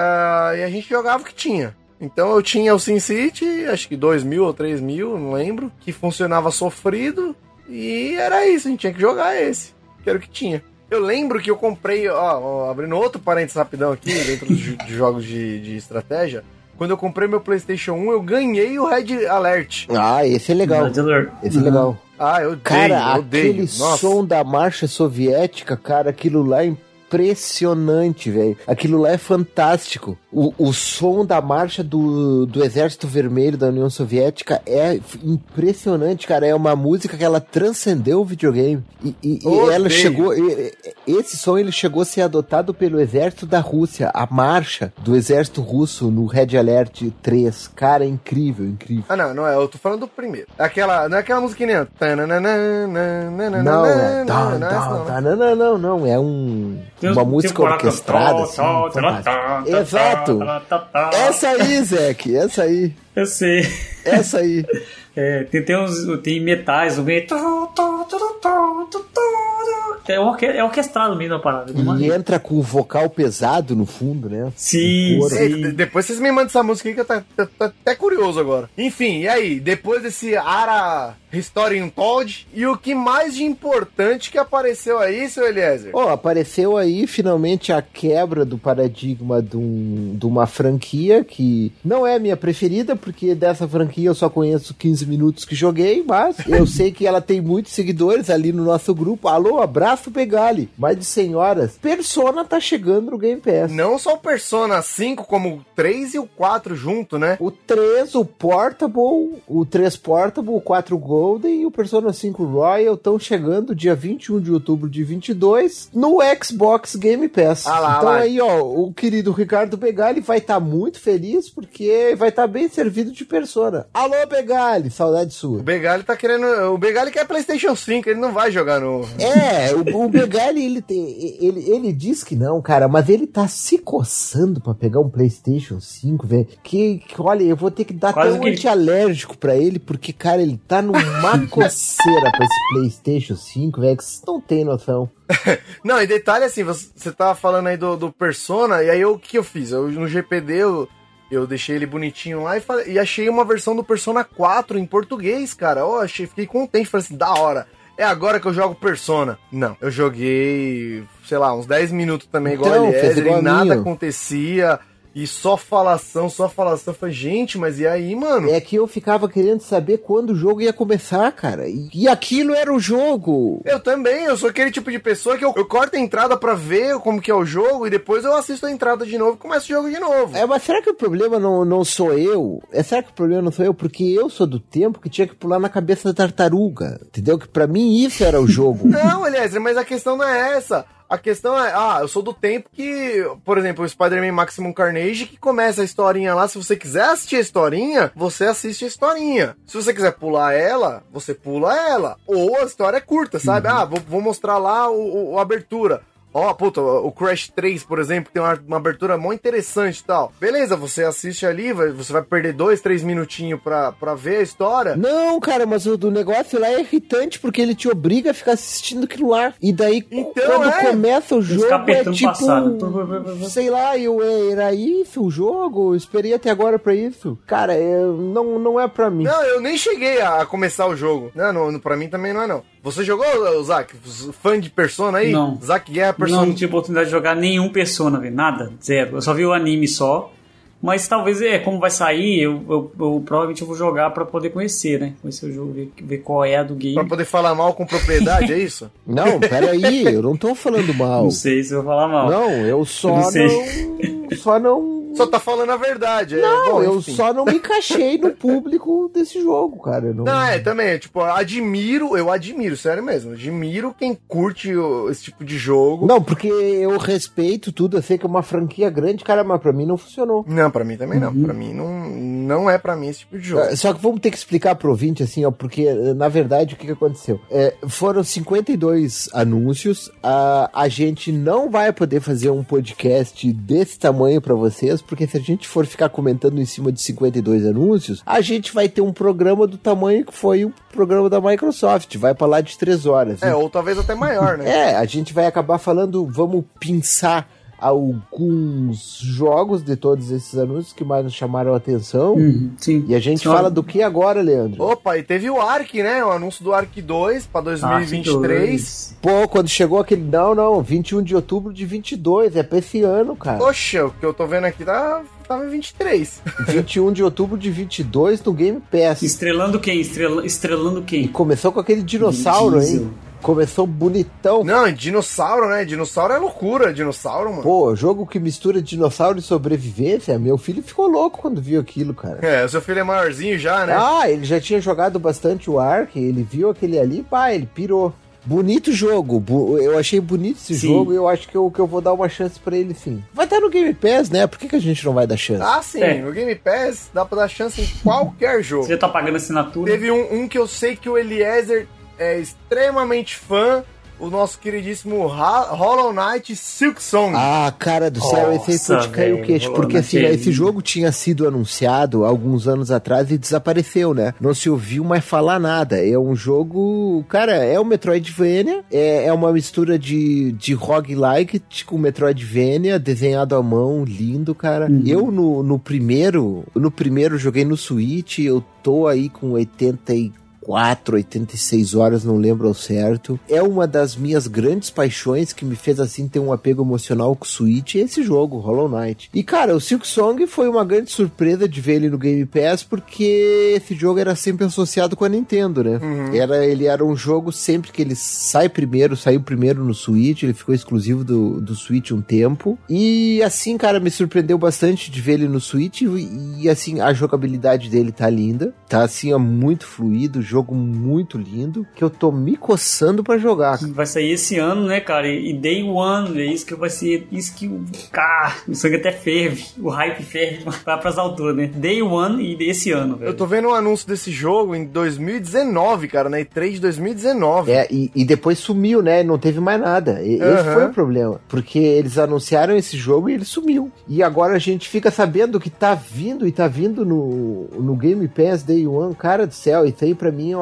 E a gente jogava o que tinha. Então eu tinha o SimCity, acho que 2.000 ou 3.000, não lembro, que funcionava sofrido, e era isso, a gente tinha que jogar esse, que era o que tinha. Eu lembro que eu comprei, abrindo outro parênteses rapidão aqui, dentro de jogos de estratégia, quando eu comprei meu PlayStation 1, eu ganhei o Red Alert. Esse é legal. Esse é legal. Eu odeio, cara, eu odeio. Aquele som da marcha soviética, cara, aquilo lá é impressionante, velho. Aquilo lá é fantástico. O som da marcha do Exército Vermelho da União Soviética é impressionante, cara. É uma música que ela transcendeu o videogame. E ela chegou... Esse som, ele chegou a ser adotado pelo Exército da Rússia. A marcha do Exército Russo no Red Alert 3. Cara, é incrível, incrível. Não é. Eu tô falando do primeiro. Não é aquela música nem... Não. É uma música orquestrada, assim, exato. Essa aí, Zeke, essa aí. Eu sei. Essa aí. Tem metais no meio. É orquestrado mesmo a parada. E entra com o vocal pesado no fundo, né? Sim. Depois vocês me mandam essa música aí que eu tô até curioso agora. Enfim, e aí? Depois desse ARA History Untold. E o que mais de importante que apareceu aí, seu Eliezer? Apareceu aí finalmente a quebra do paradigma de uma franquia que não é a minha preferida, porque dessa franquia eu só conheço 15 minutos que joguei, mas eu sei que ela tem muitos seguidores ali no nosso grupo. Alô, abraço Begali. Mais de 100 horas. Persona tá chegando no Game Pass. Não só o Persona 5, como o 3 e o 4 junto, né? O 3, o Portable, o 3 Portable, o 4 Golden e o Persona 5 Royal estão chegando dia 21 de outubro de 22 no Xbox Game Pass. Então aí, o querido Ricardo Begali vai estar muito feliz porque vai estar bem servido de Persona. Alô, Begali, saudade sua. O Begali tá querendo... O Begali quer PlayStation 5, ele não vai jogar no... O Begali, ele diz que não, cara, mas ele tá se coçando pra pegar um PlayStation 5, velho, que olha, eu vou ter que dar até um antialérgico pra ele, porque, cara, ele tá numa coceira pra esse PlayStation 5, velho, que vocês não tem noção. Não, e detalhe assim, você tava falando aí do Persona, e aí o que eu fiz? No GPD eu deixei ele bonitinho lá e achei uma versão do Persona 4 em português, cara. Fiquei contente, falei assim, da hora. É agora que eu jogo Persona. Não, eu joguei, sei lá, uns 10 minutos também, igual ele e nada acontecia. E só falação. Eu falei, gente, mas e aí, mano? É que eu ficava querendo saber quando o jogo ia começar, cara. E aquilo era o jogo. Eu também, eu sou aquele tipo de pessoa que eu corto a entrada pra ver como que é o jogo e depois eu assisto a entrada de novo e começo o jogo de novo. Mas será que o problema não sou eu? Será que o problema não sou eu? Porque eu sou do tempo que tinha que pular na cabeça da tartaruga. Entendeu? Que pra mim isso era o jogo. Não, Eliezer, mas a questão não é essa. A questão é, eu sou do tempo que, por exemplo, o Spider-Man Maximum Carnage, que começa a historinha lá, se você quiser assistir a historinha, você assiste a historinha. Se você quiser pular ela, você pula ela. Ou a história é curta, sabe? Vou mostrar lá a abertura. O Crash 3, por exemplo, tem uma abertura muito interessante e tal. Beleza, você assiste ali, você vai perder 2-3 minutinhos pra ver a história. Não, cara, mas o do negócio lá é irritante, porque ele te obriga a ficar assistindo aquilo lá. E daí, quando começa o jogo, é tipo... Sei lá, era isso o jogo? Eu esperei até agora pra isso. Cara, não é pra mim. Não, eu nem cheguei a começar o jogo. Não, pra mim também não é não. Você jogou, Zac? Fã de Persona aí? Não. Zac Guerra Persona? Não tive oportunidade de jogar nenhum Persona, velho. Nada. Zero. Eu só vi o anime só. Mas talvez, como vai sair, eu provavelmente eu vou jogar pra poder conhecer, né? Conhecer o jogo, ver qual é a do game. Pra poder falar mal com propriedade, é isso? Não, peraí, eu não tô falando mal. Não sei se eu vou falar mal. Não, eu Só tá falando a verdade. Não, eu só não me encaixei no público desse jogo, cara. Também, tipo, eu admiro, sério mesmo. Admiro quem curte esse tipo de jogo. Não, porque eu respeito tudo, eu sei que é uma franquia grande, cara, mas pra mim não funcionou. Não, pra mim também não. Pra mim não é pra mim esse tipo de jogo. Só que vamos ter que explicar pro ouvinte, assim, porque, na verdade, o que aconteceu? Foram 52 anúncios, a gente não vai poder fazer um podcast desse tamanho pra vocês, porque se a gente for ficar comentando em cima de 52 anúncios, a gente vai ter um programa do tamanho que foi o programa da Microsoft, vai pra lá de 3 horas. Ou talvez até maior, né? A gente vai acabar falando, vamos pinçar alguns jogos de todos esses anúncios que mais nos chamaram a atenção. Sim. E a gente fala do que agora, Leandro? Opa, e teve o Ark, né? O anúncio do Ark 2 pra 2023. Pô, quando chegou aquele... Não, 21 de outubro de 22, é pra esse ano, cara. Poxa, o que eu tô vendo aqui tava em 23. 21 de outubro de 22 no Game Pass. Estrelando quem? Estrelando quem? E começou com aquele dinossauro, hein? Começou bonitão. Não, dinossauro, né? Dinossauro é loucura, dinossauro, mano. Pô, jogo que mistura dinossauro e sobrevivência. Meu filho ficou louco quando viu aquilo, cara. O seu filho é maiorzinho já, né? Ele já tinha jogado bastante o Ark, ele viu aquele ali, ele pirou. Bonito jogo, eu achei bonito esse jogo e eu acho que eu vou dar uma chance pra ele sim. Vai estar no Game Pass, né? Por que a gente não vai dar chance? Sim, no Game Pass dá pra dar chance em qualquer jogo. Você já tá pagando assinatura? Teve um que eu sei que o Eliezer é extremamente fã, o nosso queridíssimo Hollow Knight Silksong. Cara do céu, esse aí foi de cair o queixo, porque assim, esse jogo tinha sido anunciado alguns anos atrás e desapareceu, né? Não se ouviu mais falar nada. É um jogo, cara, é um Metroidvania, é uma mistura de roguelike com Metroidvania, desenhado à mão, lindo, cara. Eu no primeiro joguei no Switch, eu tô aí com 84 84, 86 horas, não lembro ao certo. É uma das minhas grandes paixões que me fez, assim, ter um apego emocional com o Switch, é esse jogo, Hollow Knight. E, cara, o Silksong foi uma grande surpresa de ver ele no Game Pass, porque esse jogo era sempre associado com a Nintendo, né? Ele era um jogo, sempre que ele saiu primeiro no Switch, ele ficou exclusivo do Switch um tempo. E, assim, cara, me surpreendeu bastante de ver ele no Switch e assim, a jogabilidade dele tá linda, tá assim, ó, muito fluido, jogo muito lindo, que eu tô me coçando pra jogar. Vai sair esse ano, né, cara? E Day One, é isso que vai ser, isso que o sangue até ferve, o hype ferve, vai pras alturas, né? Day One e desse ano, velho. Eu tô vendo um anúncio desse jogo em 2019, cara, na E3 de 2019. E depois sumiu, né? Não teve mais nada. Esse foi o problema, porque eles anunciaram esse jogo e ele sumiu. E agora a gente fica sabendo que tá vindo no Game Pass Day One, cara do céu, isso aí pra mim, ó,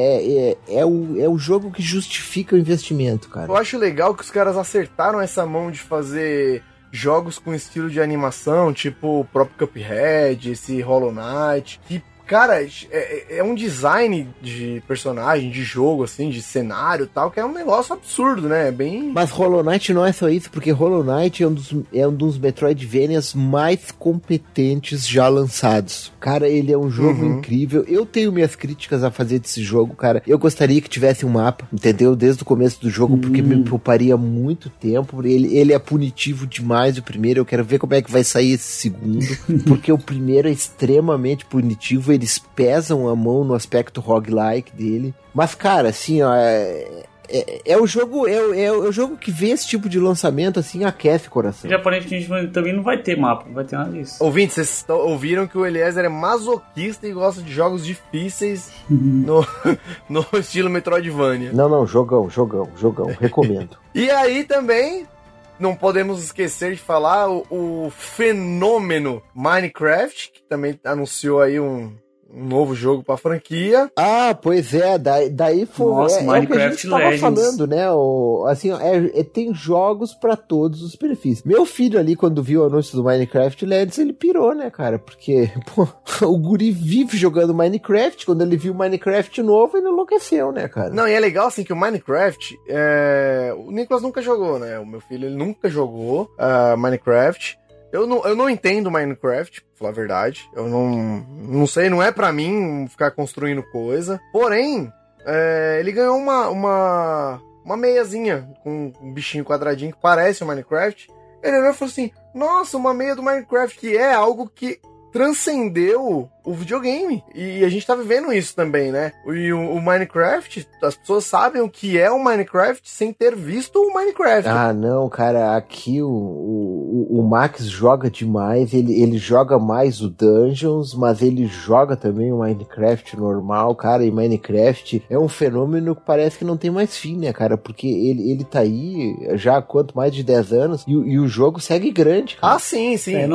é o jogo que justifica o investimento, cara. Eu acho legal que os caras acertaram essa mão de fazer jogos com estilo de animação, tipo o próprio Cuphead, esse Hollow Knight, que, cara, é um design de personagem, de jogo, assim, de cenário e tal, que é um negócio absurdo, né? É bem... Mas Hollow Knight não é só isso, porque Hollow Knight é um dos Metroidvanias mais competentes já lançados. Cara, ele é um jogo incrível. Eu tenho minhas críticas a fazer desse jogo, cara. Eu gostaria que tivesse um mapa, entendeu? Desde o começo do jogo, porque me pouparia muito tempo. Ele é punitivo demais, o primeiro. Eu quero ver como é que vai sair esse segundo, porque o primeiro é extremamente punitivo. Eles pesam a mão no aspecto roguelike dele. Mas, cara, assim, ó, é o jogo que vê esse tipo de lançamento, assim, aquece o coração. E aparentemente também não vai ter mapa, não vai ter nada disso. Ouvintes, vocês ouviram que o Eliezer é masoquista e gosta de jogos difíceis no estilo Metroidvania. Não, jogão, recomendo. E aí também... Não podemos esquecer de falar o fenômeno Minecraft, que também anunciou aí um novo jogo pra franquia. Ah, pois é, daí foi... Nossa, Minecraft o que a gente tava falando, né? Assim, tem jogos pra todos os perfis. Meu filho ali, quando viu o anúncio do Minecraft Legends, ele pirou, né, cara? Porque, pô, o guri vive jogando Minecraft, quando ele viu o Minecraft novo, ele enlouqueceu, né, cara? Não, e é legal, assim, que o Minecraft, o Nicolas nunca jogou, né? O meu filho, ele nunca jogou Minecraft. Eu não entendo Minecraft, pra falar a verdade. Eu não sei, não é pra mim ficar construindo coisa. Porém, ele ganhou uma meiazinha com um bichinho quadradinho que parece o Minecraft. Ele olhou e falou assim, nossa, uma meia do Minecraft, que é algo que transcendeu o videogame. E a gente tá vivendo isso também, né? E o Minecraft, as pessoas sabem o que é o Minecraft sem ter visto o Minecraft. Ah, não, cara, aqui o Max joga demais, ele joga mais o Dungeons, mas ele joga também o Minecraft normal, cara, e Minecraft é um fenômeno que parece que não tem mais fim, né, cara, porque ele tá aí já há quanto mais de 10 anos e o jogo segue grande, cara. Ah, sim.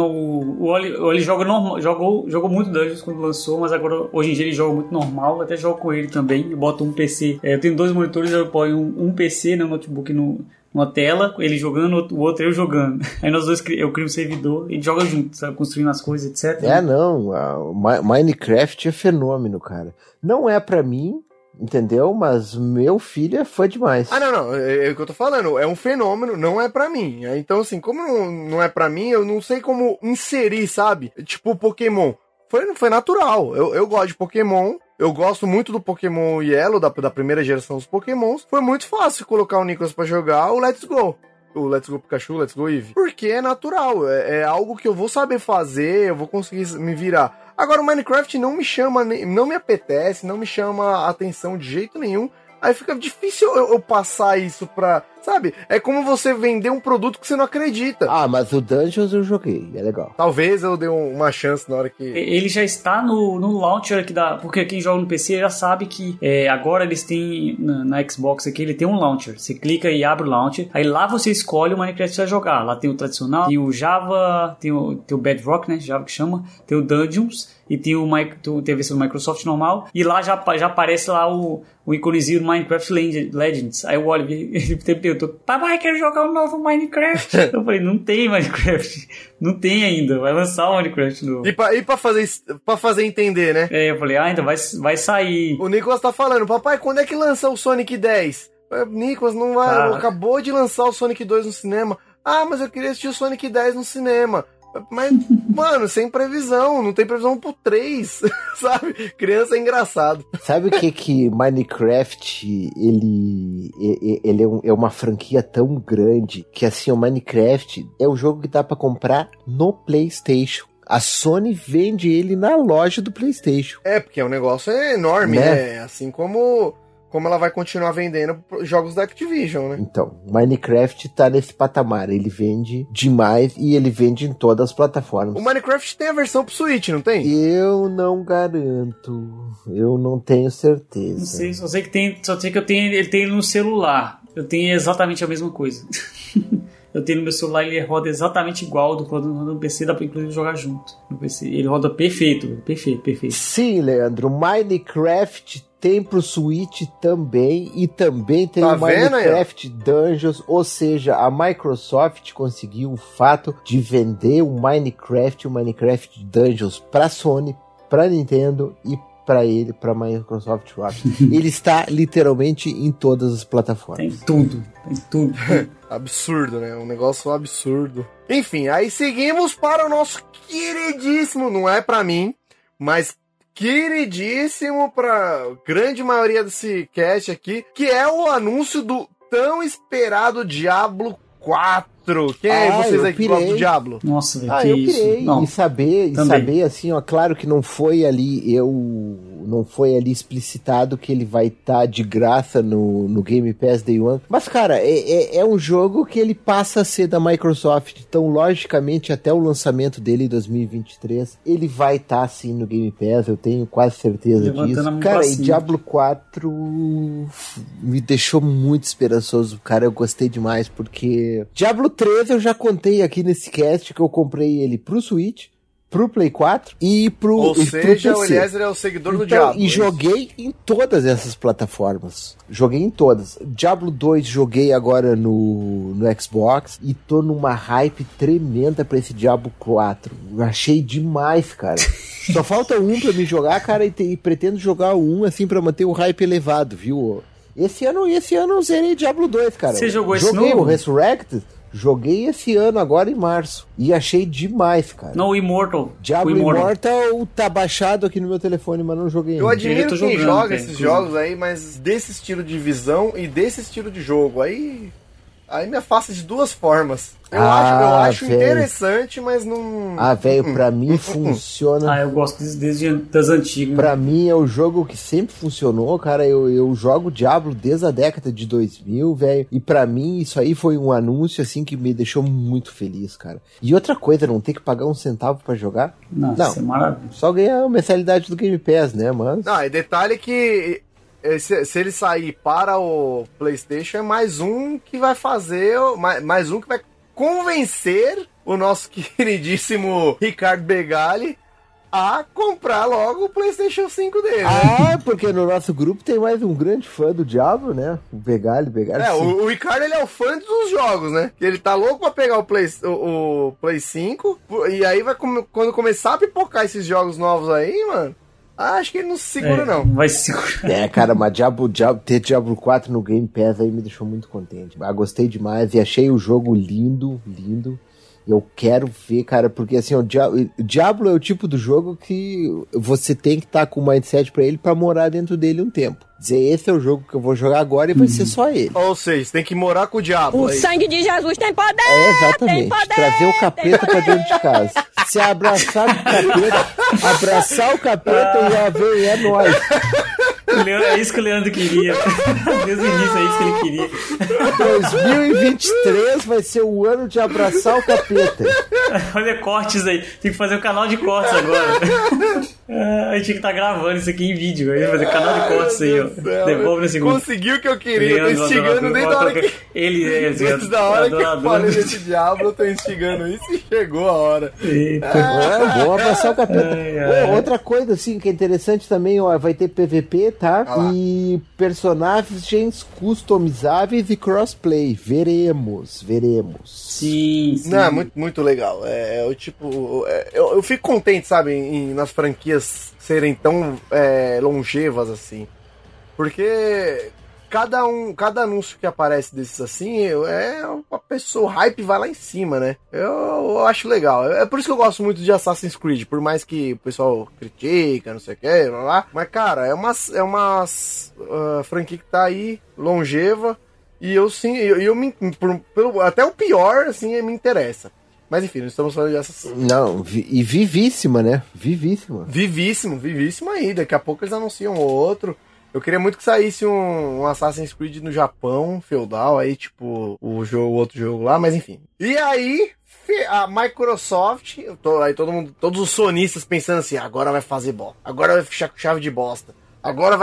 O Oli joga normal, jogou muito Dungeons quando lançou, mas agora, hoje em dia, ele joga muito normal, até jogo com ele também, eu boto um PC, eu tenho 2 monitores, eu ponho um PC, né, um notebook numa tela, ele jogando, o outro eu jogando. Aí nós dois, eu crio um servidor, e a gente joga junto, sabe, construindo as coisas, etc. Minecraft é fenômeno, cara. Não é pra mim, entendeu? Mas meu filho é fã demais. Ah, não, é o que eu tô falando, é um fenômeno, não é pra mim. Então, assim, como não é pra mim, eu não sei como inserir, sabe? Tipo, o Pokémon. Foi natural. Eu gosto de Pokémon. Eu gosto muito do Pokémon Yellow, da primeira geração dos Pokémons. Foi muito fácil colocar o Nicolas pra jogar o Let's Go. O Let's Go Pikachu, Let's Go Eevee. Porque é natural. É algo que eu vou saber fazer, eu vou conseguir me virar. Agora, o Minecraft não me chama, não me apetece, não me chama a atenção de jeito nenhum. Aí fica difícil eu passar isso pra... Sabe? É como você vender um produto que você não acredita. Ah, mas o Dungeons eu joguei, é legal. Talvez eu dê uma chance na hora que... Ele já está no launcher aqui porque quem joga no PC já sabe que agora eles têm, na Xbox aqui, ele tem um launcher. Você clica e abre o launcher, aí lá você escolhe o Minecraft que você vai jogar. Lá tem o tradicional, tem o Java, tem o Bedrock, né? Java que chama, tem o Dungeons e tem tem a versão do Microsoft normal, e lá já aparece lá o iconezinho do Minecraft Legends. Aí eu olho, eu perguntou, papai, quero jogar um novo Minecraft. Eu falei, não tem Minecraft. Não tem ainda, vai lançar o Minecraft novo. E pra fazer entender, né? Eu falei, ainda vai sair. O Nicolas tá falando, papai, quando é que lança o Sonic 10? Nicolas, não vai, acabou de lançar o Sonic 2 no cinema. Ah, mas eu queria assistir o Sonic 10 no cinema. Mas, mano, sem previsão, não tem previsão pro 3, sabe? Criança é engraçado. Sabe o que Minecraft, ele é uma franquia tão grande que, assim, o Minecraft é o jogo que dá pra comprar no PlayStation. A Sony vende ele na loja do PlayStation. Porque o negócio é enorme, né? Assim como ela vai continuar vendendo jogos da Activision, né? Então, Minecraft tá nesse patamar. Ele vende demais e ele vende em todas as plataformas. O Minecraft tem a versão pro Switch, não tem? Eu não garanto. Eu não tenho certeza. Não sei, só sei que ele tem no celular. Eu tenho exatamente a mesma coisa. Eu tenho no meu celular, ele roda exatamente igual do que roda no PC, dá pra inclusive jogar junto no PC. Ele roda perfeito. Sim, Leandro, Minecraft tem pro Switch também, e também tem o Minecraft Dungeons, ou seja, a Microsoft conseguiu o fato de vender o Minecraft Dungeons pra Sony, pra Nintendo e pra Microsoft Watch. Ele está literalmente em todas as plataformas. Tem tudo. Absurdo, né? Um negócio absurdo. Enfim, aí seguimos para o nosso queridíssimo, não é pra mim, mas queridíssimo pra grande maioria desse cast aqui, que é o anúncio do tão esperado Diablo 4. Quem é vocês aí que gostam do Diablo? Nossa, velho, eu pirei. Não, e saber, assim, ó, claro que não foi ali, não foi ali explicitado que ele vai estar de graça no Game Pass Day One. Mas, cara, é um jogo que ele passa a ser da Microsoft. Então, logicamente, até o lançamento dele em 2023, ele vai estar, assim, no Game Pass. Eu tenho quase certeza disso. Cara, e Diablo 4 me deixou muito esperançoso. Cara, eu gostei demais, porque Diablo 3 eu já contei aqui nesse cast que eu comprei ele pro Switch, pro Play 4 e pro Ou seja, pro PC. O Eliezer é o seguidor do Diablo. E joguei em todas essas plataformas. Joguei em todas. Diablo 2 joguei agora no Xbox e tô numa hype tremenda pra esse Diablo 4. Eu achei demais, cara. Só falta um pra me jogar, cara, e pretendo jogar um assim pra manter o hype elevado, viu? Esse ano eu zerei Diablo 2, cara. Você jogou esse novo? Joguei o Resurrected. Joguei esse ano agora em março. E achei demais, cara. Não, o Immortal. Diablo Immortal tá baixado aqui no meu telefone, mas não joguei ainda. Eu admiro quem joga esses jogos aí, mas desse estilo de visão e desse estilo de jogo. Aí me afasta de duas formas. Eu acho interessante, mas não... velho, pra mim funciona... eu gosto desde das antigas. Pra mim é o jogo que sempre funcionou, cara. Eu jogo Diablo desde a década de 2000, velho. E pra mim isso aí foi um anúncio, assim, que me deixou muito feliz, cara. E outra coisa, não ter que pagar um centavo pra jogar? Nossa, não, é maravilha. Só ganhar a mensalidade do Game Pass, né, mas... Não, e detalhe que... Se ele sair para o PlayStation, é mais um que vai fazer... Mais um que vai convencer o nosso queridíssimo Ricardo Begali a comprar logo o PlayStation 5 dele. Né? Porque no nosso grupo tem mais um grande fã do Diablo, né? O Begali. O Ricardo, ele é o fã dos jogos, né? Ele tá louco pra pegar o Play 5, e aí quando começar a pipocar esses jogos novos aí, mano... acho que ele não se segura, não. Vai se segurar. Cara, mas ter Diablo 4 no Game Pass aí me deixou muito contente. Gostei demais e achei o jogo lindo. Eu quero ver, cara, porque assim, o Diablo é o tipo do jogo que você tem que estar com o mindset pra ele pra morar dentro dele um tempo. Dizer, esse é o jogo que eu vou jogar agora e vai ser só ele. Ou seja, você tem que morar com o Diablo. O sangue de Jesus tem poder! Exatamente. Tem poder, trazer o capeta pra dentro de casa. Se abraçar o capeta e já vem, é nóis. É isso que o Leandro queria. Desde o início é isso que ele queria. 2023 vai ser o ano de abraçar o capeta. Olha cortes aí. Tem que fazer um canal de cortes agora. A gente tinha que estar gravando isso aqui em vídeo. Aí fazer canal de cortes aí, ó. Devolve na segunda. Conseguiu o que eu queria. Eu tô instigando desde a hora que... Desde a hora que eu falei desse diabo, eu tô instigando isso e chegou a hora. Vou abraçar o capeta. Outra coisa, assim, que é interessante também, ó, vai ter PVP, tá? E personagens customizáveis e crossplay. Veremos. Sim. Não, é muito legal. Eu fico contente, sabe, nas franquias serem tão longevas assim. Porque cada anúncio que aparece desses assim, a pessoa, o hype vai lá em cima, né? Eu acho legal. É por isso que eu gosto muito de Assassin's Creed, por mais que o pessoal critica, não sei o que, blá, blá. Mas, cara, é uma franquia que tá aí, longeva, e eu sim, até o pior, assim, me interessa. Mas enfim, não estamos falando de Assassin's Creed. Não, e vivíssima, né? Vivíssima aí. Daqui a pouco eles anunciam outro. Eu queria muito que saísse um Assassin's Creed no Japão, feudal, aí tipo o outro jogo lá, mas enfim. E aí, a Microsoft, aí todos os sonistas pensando assim, agora vai fazer bosta, agora vai fechar com chave de bosta, agora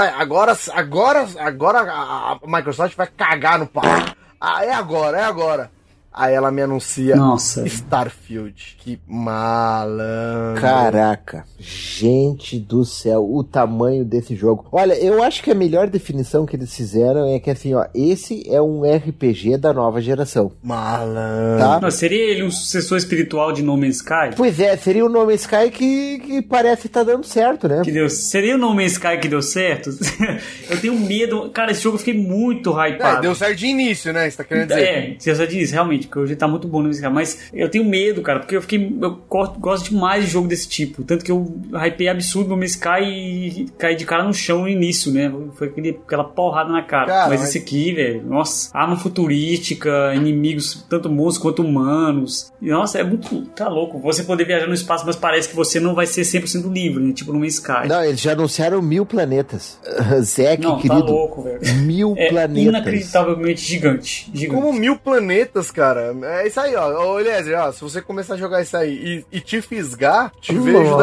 a Microsoft vai cagar no pau. É agora. Aí ela me anuncia Starfield. Que malandro. Caraca, gente do céu, o tamanho desse jogo. Olha, eu acho que a melhor definição que eles fizeram é que assim, ó, esse é um RPG da nova geração. Malandro. Tá? Não, seria ele um sucessor espiritual de No Man's Sky? Pois é, seria o No Man's Sky que parece estar dando certo, né? Seria o No Man's Sky que deu certo? Eu tenho medo. Cara, esse jogo eu fiquei muito hypado. Deu certo de início, né? Você tá querendo dizer? Deu certo de início, realmente. Porque hoje tá muito bom no Man's Sky, mas eu tenho medo, cara, porque eu gosto demais de jogo desse tipo, tanto que eu hypei absurdo no Man's Sky e caí de cara no chão no início, né, foi aquela porrada na cara, mas esse aqui, velho, nossa, arma futurística, inimigos, tanto monstros quanto humanos, e, nossa, é muito, tá louco, você poder viajar no espaço, mas parece que você não vai ser 100% livre, né, tipo no Man's Sky. Não, eles já anunciaram 1000 planetas. Zé, não, querido. Tá louco, velho. 1000 planetas. Inacreditavelmente gigante. Como 1000 planetas, cara? É isso aí, ó. Ô, Eliezer, ó, se você começar a jogar isso aí e te fisgar, te vejo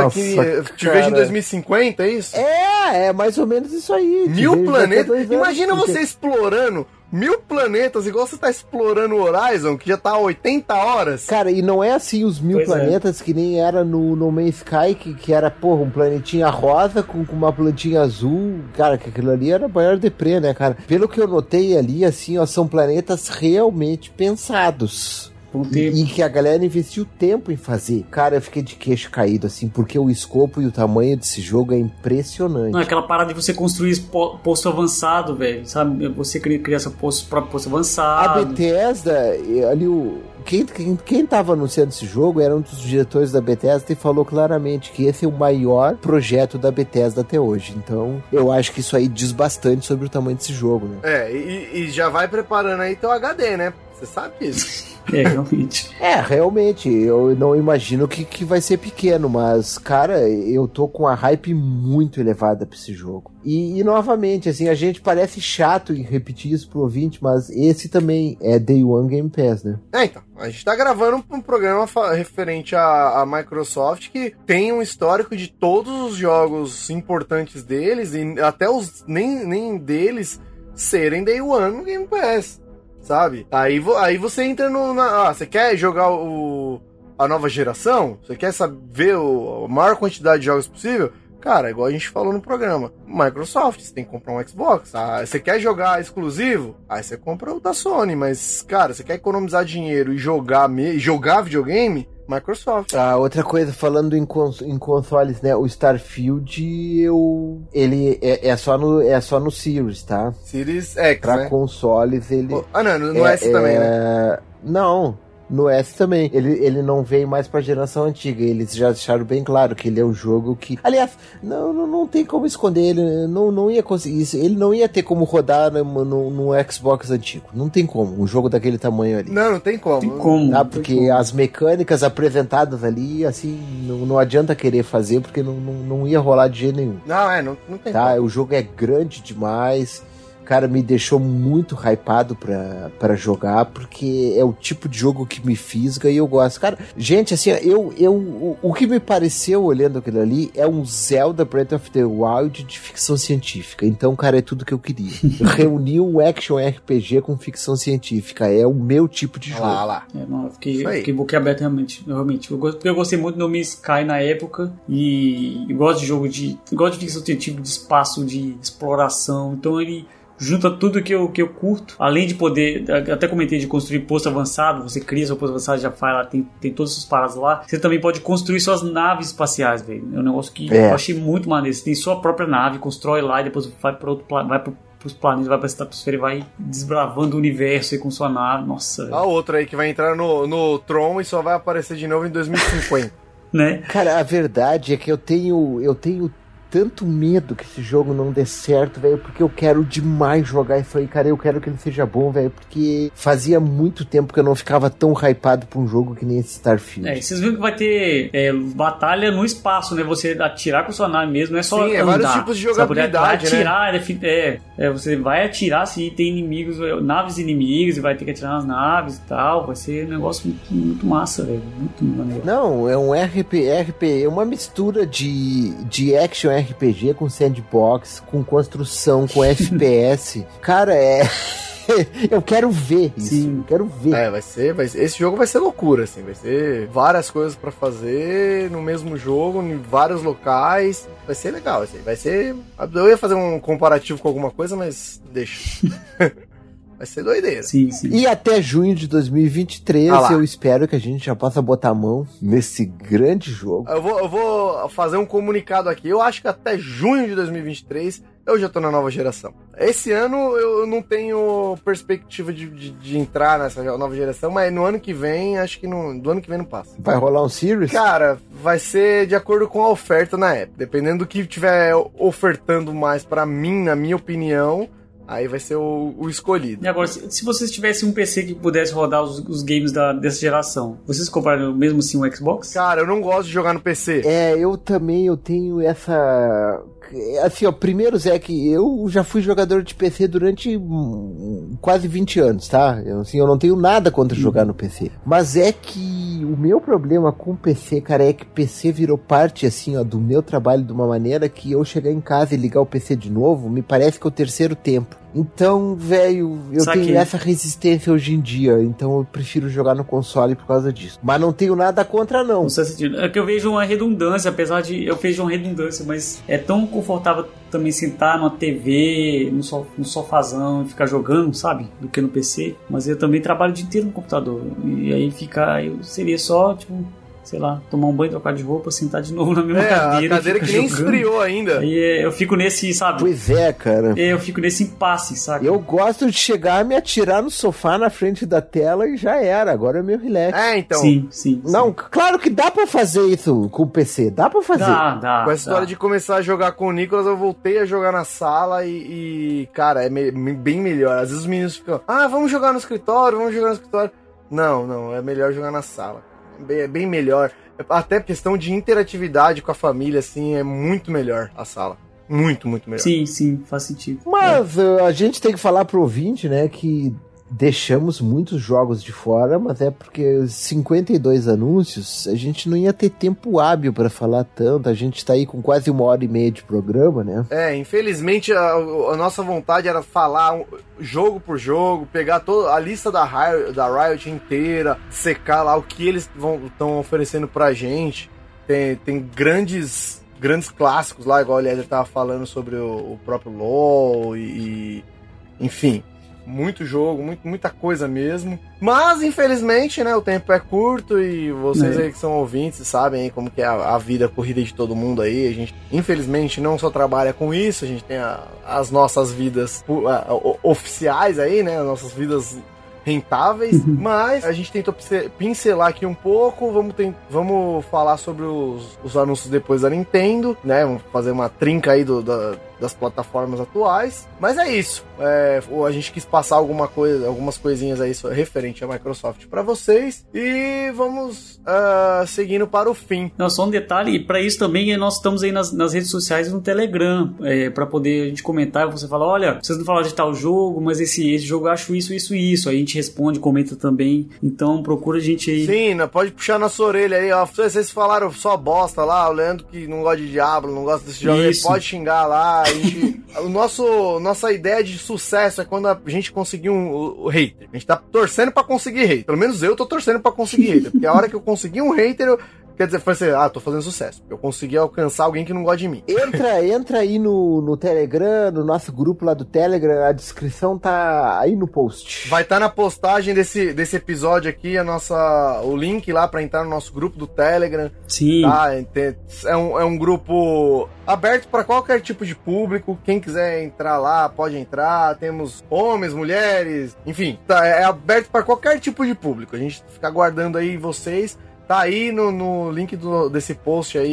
em 2050, é isso? É mais ou menos isso aí. 1000 planetas? Imagina você explorando 1000 planetas, igual você tá explorando o Horizon, que já tá há 80 horas. Cara, e não é assim os 1000 planetas que nem era no No Man's Sky, que era, porra, um planetinha rosa com uma plantinha azul. Cara, que aquilo ali era maior deprê, né, cara? Pelo que eu notei ali, assim, ó, são planetas realmente pensados. E que a galera investiu tempo em fazer. Cara, eu fiquei de queixo caído, assim, porque o escopo e o tamanho desse jogo é impressionante. Não, aquela parada de você construir posto avançado, velho, sabe? Você criar seu próprio posto avançado. A Bethesda, ali quem tava anunciando esse jogo era um dos diretores da Bethesda e falou claramente que esse é o maior projeto da Bethesda até hoje. Então, eu acho que isso aí diz bastante sobre o tamanho desse jogo, né? E já vai preparando aí teu HD, né? Você sabe disso. Realmente. Eu não imagino que vai ser pequeno, mas, cara, eu tô com a hype muito elevada pra esse jogo. E novamente, assim, a gente parece chato em repetir isso pro ouvinte, mas esse também é Day One Game Pass, né? Então, a gente tá gravando um programa referente à Microsoft que tem um histórico de todos os jogos importantes deles e até os nem deles serem Day One Game Pass. Sabe? Aí você entra você quer jogar a nova geração? Você quer ver a maior quantidade de jogos possível? Cara, igual a gente falou no programa, Microsoft, você tem que comprar um Xbox. Você quer jogar exclusivo? Aí você compra o da Sony, mas, cara, você quer economizar dinheiro e jogar videogame? Microsoft. Outra coisa, falando em consoles, né? O Starfield, ele é só no Series, tá? Series X, pra né? consoles, ele... no S também, né? Não, no S também. Ele não vem mais pra geração antiga. Eles já deixaram bem claro que ele é um jogo que... Aliás, não tem como esconder ele. Não ia conseguir isso. Ele não ia ter como rodar no Xbox antigo. Não tem como. Um jogo daquele tamanho ali. Não tem como. Tem como. Tá? Porque as mecânicas apresentadas ali, assim, não adianta querer fazer, porque não ia rolar de jeito nenhum. Não tem como. Tá, o jogo é grande demais. cara, me deixou muito hypado pra jogar, porque é o tipo de jogo que me fisga e eu gosto. Cara, gente, assim, o que me pareceu olhando aquilo ali é um Zelda Breath of the Wild de ficção científica. Então, cara, é tudo que eu queria. Reunir um action RPG com ficção científica. É o meu tipo de jogo. Lá. Eu fiquei boquiaberto realmente. Porque eu gostei muito do No Man's Sky na época e gosto de jogo gosto de ficção científica, de espaço, de exploração. Então ele junta tudo que eu curto, além de poder, até comentei de construir posto avançado, você cria seu posto avançado, já faz lá, tem todas as paradas lá, você também pode construir suas naves espaciais, velho, é um negócio que eu achei muito maneiro, você tem sua própria nave, constrói lá e depois vai para outro planeta, vai pros planetas, vai pra estratosfera e vai desbravando o universo aí com sua nave, nossa, velho. A outra aí que vai entrar no Tron e só vai aparecer de novo em 2050. Né? Cara, a verdade é que eu tenho tanto medo que esse jogo não dê certo, velho, porque eu quero demais jogar isso aí, cara, eu quero que ele seja bom, velho, porque fazia muito tempo que eu não ficava tão hypado pra um jogo que nem esse Starfield. Vocês viram que vai ter batalha no espaço, né, você atirar com sua nave mesmo, não é só andar. Vários tipos de jogabilidade, atirar, né? Você vai atirar se tem inimigos, naves inimigas, e vai ter que atirar nas naves e tal, vai ser um negócio muito massa, velho, muito maneiro. Não, é um RPG, uma mistura de action RPG com sandbox, com construção, com FPS. Cara, eu quero ver isso. Sim. Quero ver. Vai ser, esse jogo vai ser loucura, assim. Vai ser várias coisas pra fazer no mesmo jogo, em vários locais. Vai ser legal, assim. Vai ser... Eu ia fazer um comparativo com alguma coisa, mas deixa. Vai ser doideira. Sim. E até junho de 2023, eu espero que a gente já possa botar a mão nesse grande jogo. Eu vou fazer um comunicado aqui. Eu acho que até junho de 2023 eu já tô na nova geração. Esse ano eu não tenho perspectiva de entrar nessa nova geração, mas no ano que vem, acho que do ano que vem não passa. Vai rolar um Series? Cara, vai ser de acordo com a oferta na época. Dependendo do que tiver ofertando mais pra mim, na minha opinião, aí vai ser o escolhido. E agora, se vocês tivessem um PC que pudesse rodar os games dessa geração, vocês comprariam mesmo assim um Xbox? Cara, eu não gosto de jogar no PC. Eu também, eu tenho essa... Assim, ó, primeiro, Zé, que eu já fui jogador de PC durante quase 20 anos, tá? Eu não tenho nada contra jogar no PC. Mas é que o meu problema com o PC, cara, é que o PC virou parte, assim, ó, do meu trabalho de uma maneira que eu chegar em casa e ligar o PC de novo, me parece que é o terceiro tempo. Então, velho, eu tenho essa resistência hoje em dia, então eu prefiro jogar no console por causa disso. Mas não tenho nada contra, não. É que eu vejo uma redundância, apesar de eu vejo uma redundância, mas é tão confortável também sentar numa TV, no sofazão e ficar jogando, sabe? Do que no PC. Mas eu também trabalho o dia inteiro no computador. E aí seria só, tipo... sei lá, tomar um banho, trocar de roupa, sentar de novo na mesma cadeira. A cadeira que nem esfriou ainda. Aí eu fico nesse, sabe? Pois é, cara. Eu fico nesse impasse, sabe? Eu gosto de chegar, me atirar no sofá na frente da tela e já era. Agora é meu relax. Então. Sim. Não, claro que dá pra fazer isso com o PC. Dá pra fazer. Dá. Com essa história de começar a jogar com o Nicolas, eu voltei a jogar na sala e cara, é bem melhor. Às vezes os meninos ficam, vamos jogar no escritório. Não, é melhor jogar na sala. É bem melhor. Até questão de interatividade com a família, assim, é muito melhor a sala. Muito, muito melhor. Sim, faz sentido. Mas a gente tem que falar pro ouvinte, né, que deixamos muitos jogos de fora, mas é porque 52 anúncios, a gente não ia ter tempo hábil pra falar tanto. A gente tá aí com quase 1h30 de programa, né? Infelizmente a nossa vontade era falar jogo por jogo, pegar toda a lista da Riot inteira, secar lá o que eles estão oferecendo pra gente. Tem grandes clássicos lá, igual o Léder tava falando sobre o próprio LoL e enfim... muito jogo, muita coisa mesmo. Mas, infelizmente, né, o tempo é curto e vocês aí que são ouvintes sabem aí como que é a vida corrida de todo mundo aí. A gente, infelizmente, não só trabalha com isso, a gente tem as nossas vidas oficiais aí, né, as nossas vidas rentáveis, mas a gente tentou pincelar aqui um pouco, vamos falar sobre os anúncios depois da Nintendo, né, vamos fazer uma trinca aí das plataformas atuais. Mas é isso. A gente quis passar algumas coisinhas aí referente à Microsoft para vocês. E vamos seguindo para o fim. Não, só um detalhe, e para isso também nós estamos aí nas redes sociais e no Telegram, para poder a gente comentar. Você fala, olha, vocês não falaram de tal jogo, mas esse jogo eu acho isso. Aí a gente responde, comenta também. Então procura a gente aí. Sim, pode puxar nossa orelha aí, ó. Vocês falaram só bosta lá, o Leandro que não gosta de Diablo, não gosta desse jogo, ele pode xingar lá. Nossa ideia de sucesso é quando a gente conseguir um hater. A gente tá torcendo pra conseguir hater. Pelo menos eu tô torcendo pra conseguir hater. Porque a hora que eu conseguir um hater, quer dizer, foi assim, tô fazendo sucesso. Eu consegui alcançar alguém que não gosta de mim. Entra aí no Telegram, no nosso grupo lá do Telegram, a descrição tá aí no post. Vai estar na postagem desse episódio aqui, o link lá pra entrar no nosso grupo do Telegram. Sim. Tá? É um grupo aberto para qualquer tipo de público. Quem quiser entrar lá, pode entrar. Temos homens, mulheres, enfim, é aberto para qualquer tipo de público. A gente fica aguardando aí vocês. Tá aí no link desse post aí,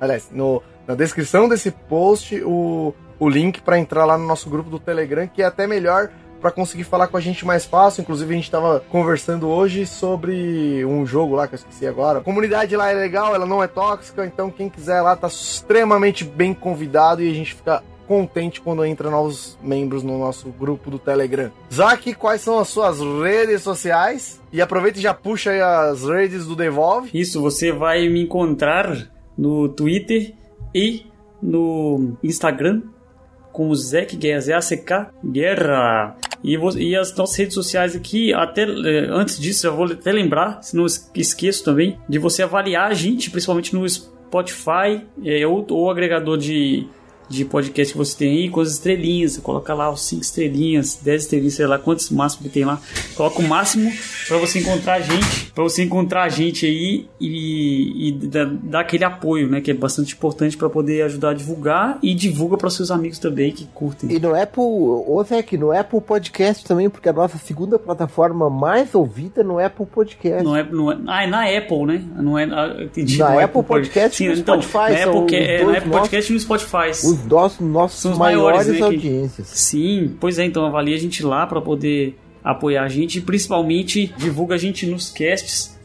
na descrição desse post, o link para entrar lá no nosso grupo do Telegram, que é até melhor para conseguir falar com a gente mais fácil. Inclusive a gente tava conversando hoje sobre um jogo lá que eu esqueci agora. A comunidade lá é legal, ela não é tóxica, então quem quiser lá tá extremamente bem convidado e a gente fica contente quando entra novos membros no nosso grupo do Telegram. Zack, quais são as suas redes sociais? E aproveita e já puxa aí as redes do Devolve. Isso, você vai me encontrar no Twitter e no Instagram com o Zack Guerra, Z-A-C-K Guerra. E as nossas redes sociais aqui, até antes disso, eu vou até lembrar, se não esqueço também, de você avaliar a gente, principalmente no Spotify ou agregador de podcast que você tem aí, com as estrelinhas. Você coloca lá os 5 estrelinhas, 10 estrelinhas, sei lá quantos máximo que tem lá. Coloca o máximo pra você encontrar a gente aí e dar aquele apoio, né, que é bastante importante pra poder ajudar a divulgar, e divulga para seus amigos também que curtem. E no Apple Podcast também, porque a nossa segunda plataforma mais ouvida no Apple Podcast. Não é na Apple, né? Não é entendi, na Apple Podcast e no Spotify. Na Apple Podcast e no Spotify. Os nossos maiores, né, audiências. Sim, pois é, então avalia a gente lá para poder apoiar a gente, e principalmente divulga a gente nos casts,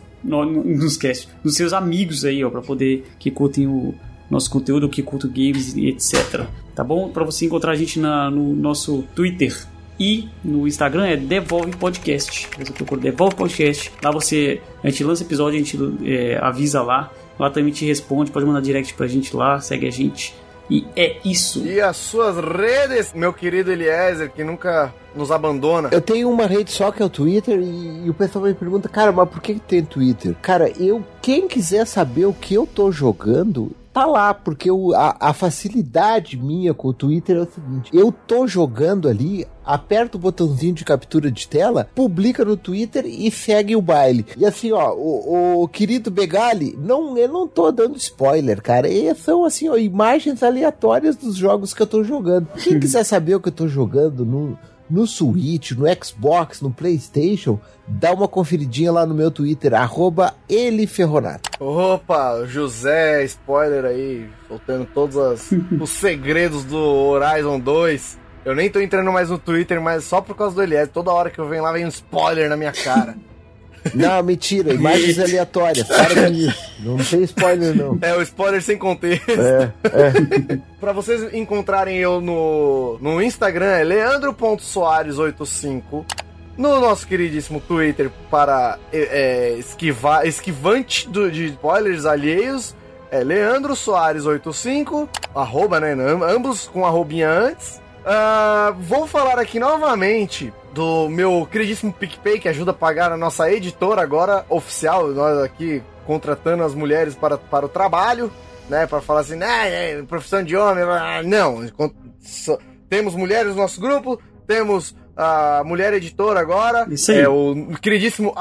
nos seus amigos aí, ó, para poder que curtem o nosso conteúdo, que curtem games e etc. Tá bom? Para você encontrar a gente no nosso Twitter e no Instagram é Devolve Podcast. Você procura Devolve Podcast. Lá a gente lança episódio, a gente avisa lá. Lá também te responde, pode mandar direct pra gente lá, segue a gente. E é isso. E as suas redes, meu querido Eliezer, que nunca nos abandona? Eu tenho uma rede só, que é o Twitter, e o pessoal me pergunta, cara, mas por que tem Twitter? Cara, quem quiser saber o que eu tô jogando, tá lá, porque a facilidade minha com o Twitter é o seguinte: eu tô jogando ali, aperta o botãozinho de captura de tela, publica no Twitter e segue o baile. E assim, ó, o querido Begali, eu não tô dando spoiler, cara. E são assim, ó, imagens aleatórias dos jogos que eu tô jogando. Quem quiser saber o que eu tô jogando no Switch, no Xbox, no PlayStation, dá uma conferidinha lá no meu Twitter, @eliferronato. Opa, José, spoiler aí, soltando todos os segredos do Horizon 2. Eu nem tô entrando mais no Twitter, mas só por causa do Eliezer. Toda hora que eu venho lá, vem um spoiler na minha cara. Não, mentira, imagens aleatórias, para com isso. Não tem spoiler, não. É, o spoiler sem contexto. Pra vocês encontrarem eu no Instagram, é leandro.soares85. No nosso queridíssimo Twitter, para esquivante de spoilers alheios, é Leandro Soares85, @, né? Ambos com arrobinha antes. Vou falar aqui novamente do meu queridíssimo PicPay, que ajuda a pagar a nossa editora agora, oficial, nós aqui contratando as mulheres para o trabalho, né, para falar assim, profissão de homem, não, temos mulheres no nosso grupo, temos a mulher editora agora, isso aí. É o queridíssimo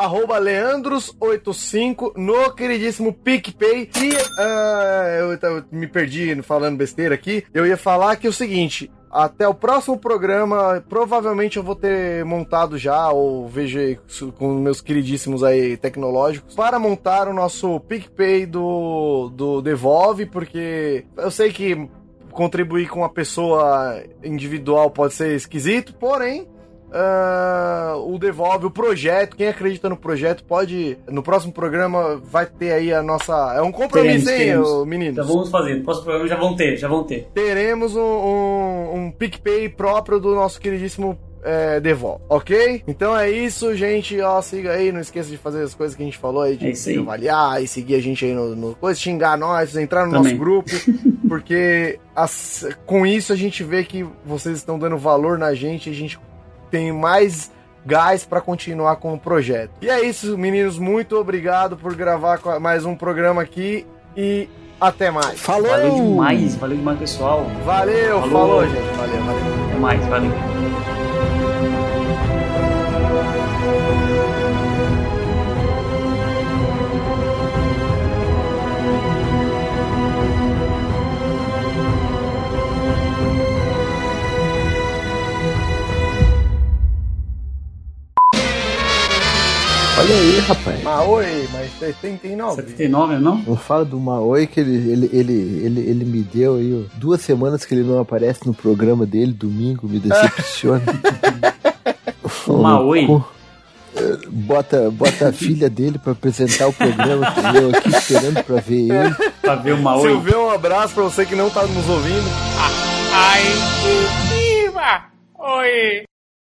@leandros85 no queridíssimo PicPay. E eu me perdi falando besteira aqui, eu ia falar que é o seguinte: até o próximo programa, provavelmente eu vou ter montado já, ou vejo com meus queridíssimos aí tecnológicos, para montar o nosso PicPay do Devolve, porque eu sei que contribuir com a pessoa individual pode ser esquisito, porém, o Devolve, o projeto, quem acredita no projeto pode, no próximo programa vai ter aí a nossa, é um compromisso, teremos. Meninos? Já vamos fazer, no próximo programa já vão ter. Teremos um PicPay próprio do nosso queridíssimo Devolve, ok? Então é isso, gente, ó, siga aí, não esqueça de fazer as coisas que a gente falou aí, de avaliar e seguir a gente aí no coisa, xingar nós, entrar no nosso grupo, porque com isso a gente vê que vocês estão dando valor na gente, a gente tem mais gás pra continuar com o projeto. E é isso, meninos, muito obrigado por gravar mais um programa aqui e até mais. Falou! Valeu demais, pessoal. Falou, gente. Valeu. Até mais, valeu. Olha aí, rapaz. Maoi, mas 79. 79, não? Não fala do Maoi que ele me deu aí 2 semanas que ele não aparece no programa dele, domingo, me decepciona. O Maoi. Bota a filha dele pra apresentar o programa, que eu aqui esperando pra ver ele. Pra ver o Maoi. Silvio, um abraço pra você que não tá nos ouvindo. Ai, que diva! Oi!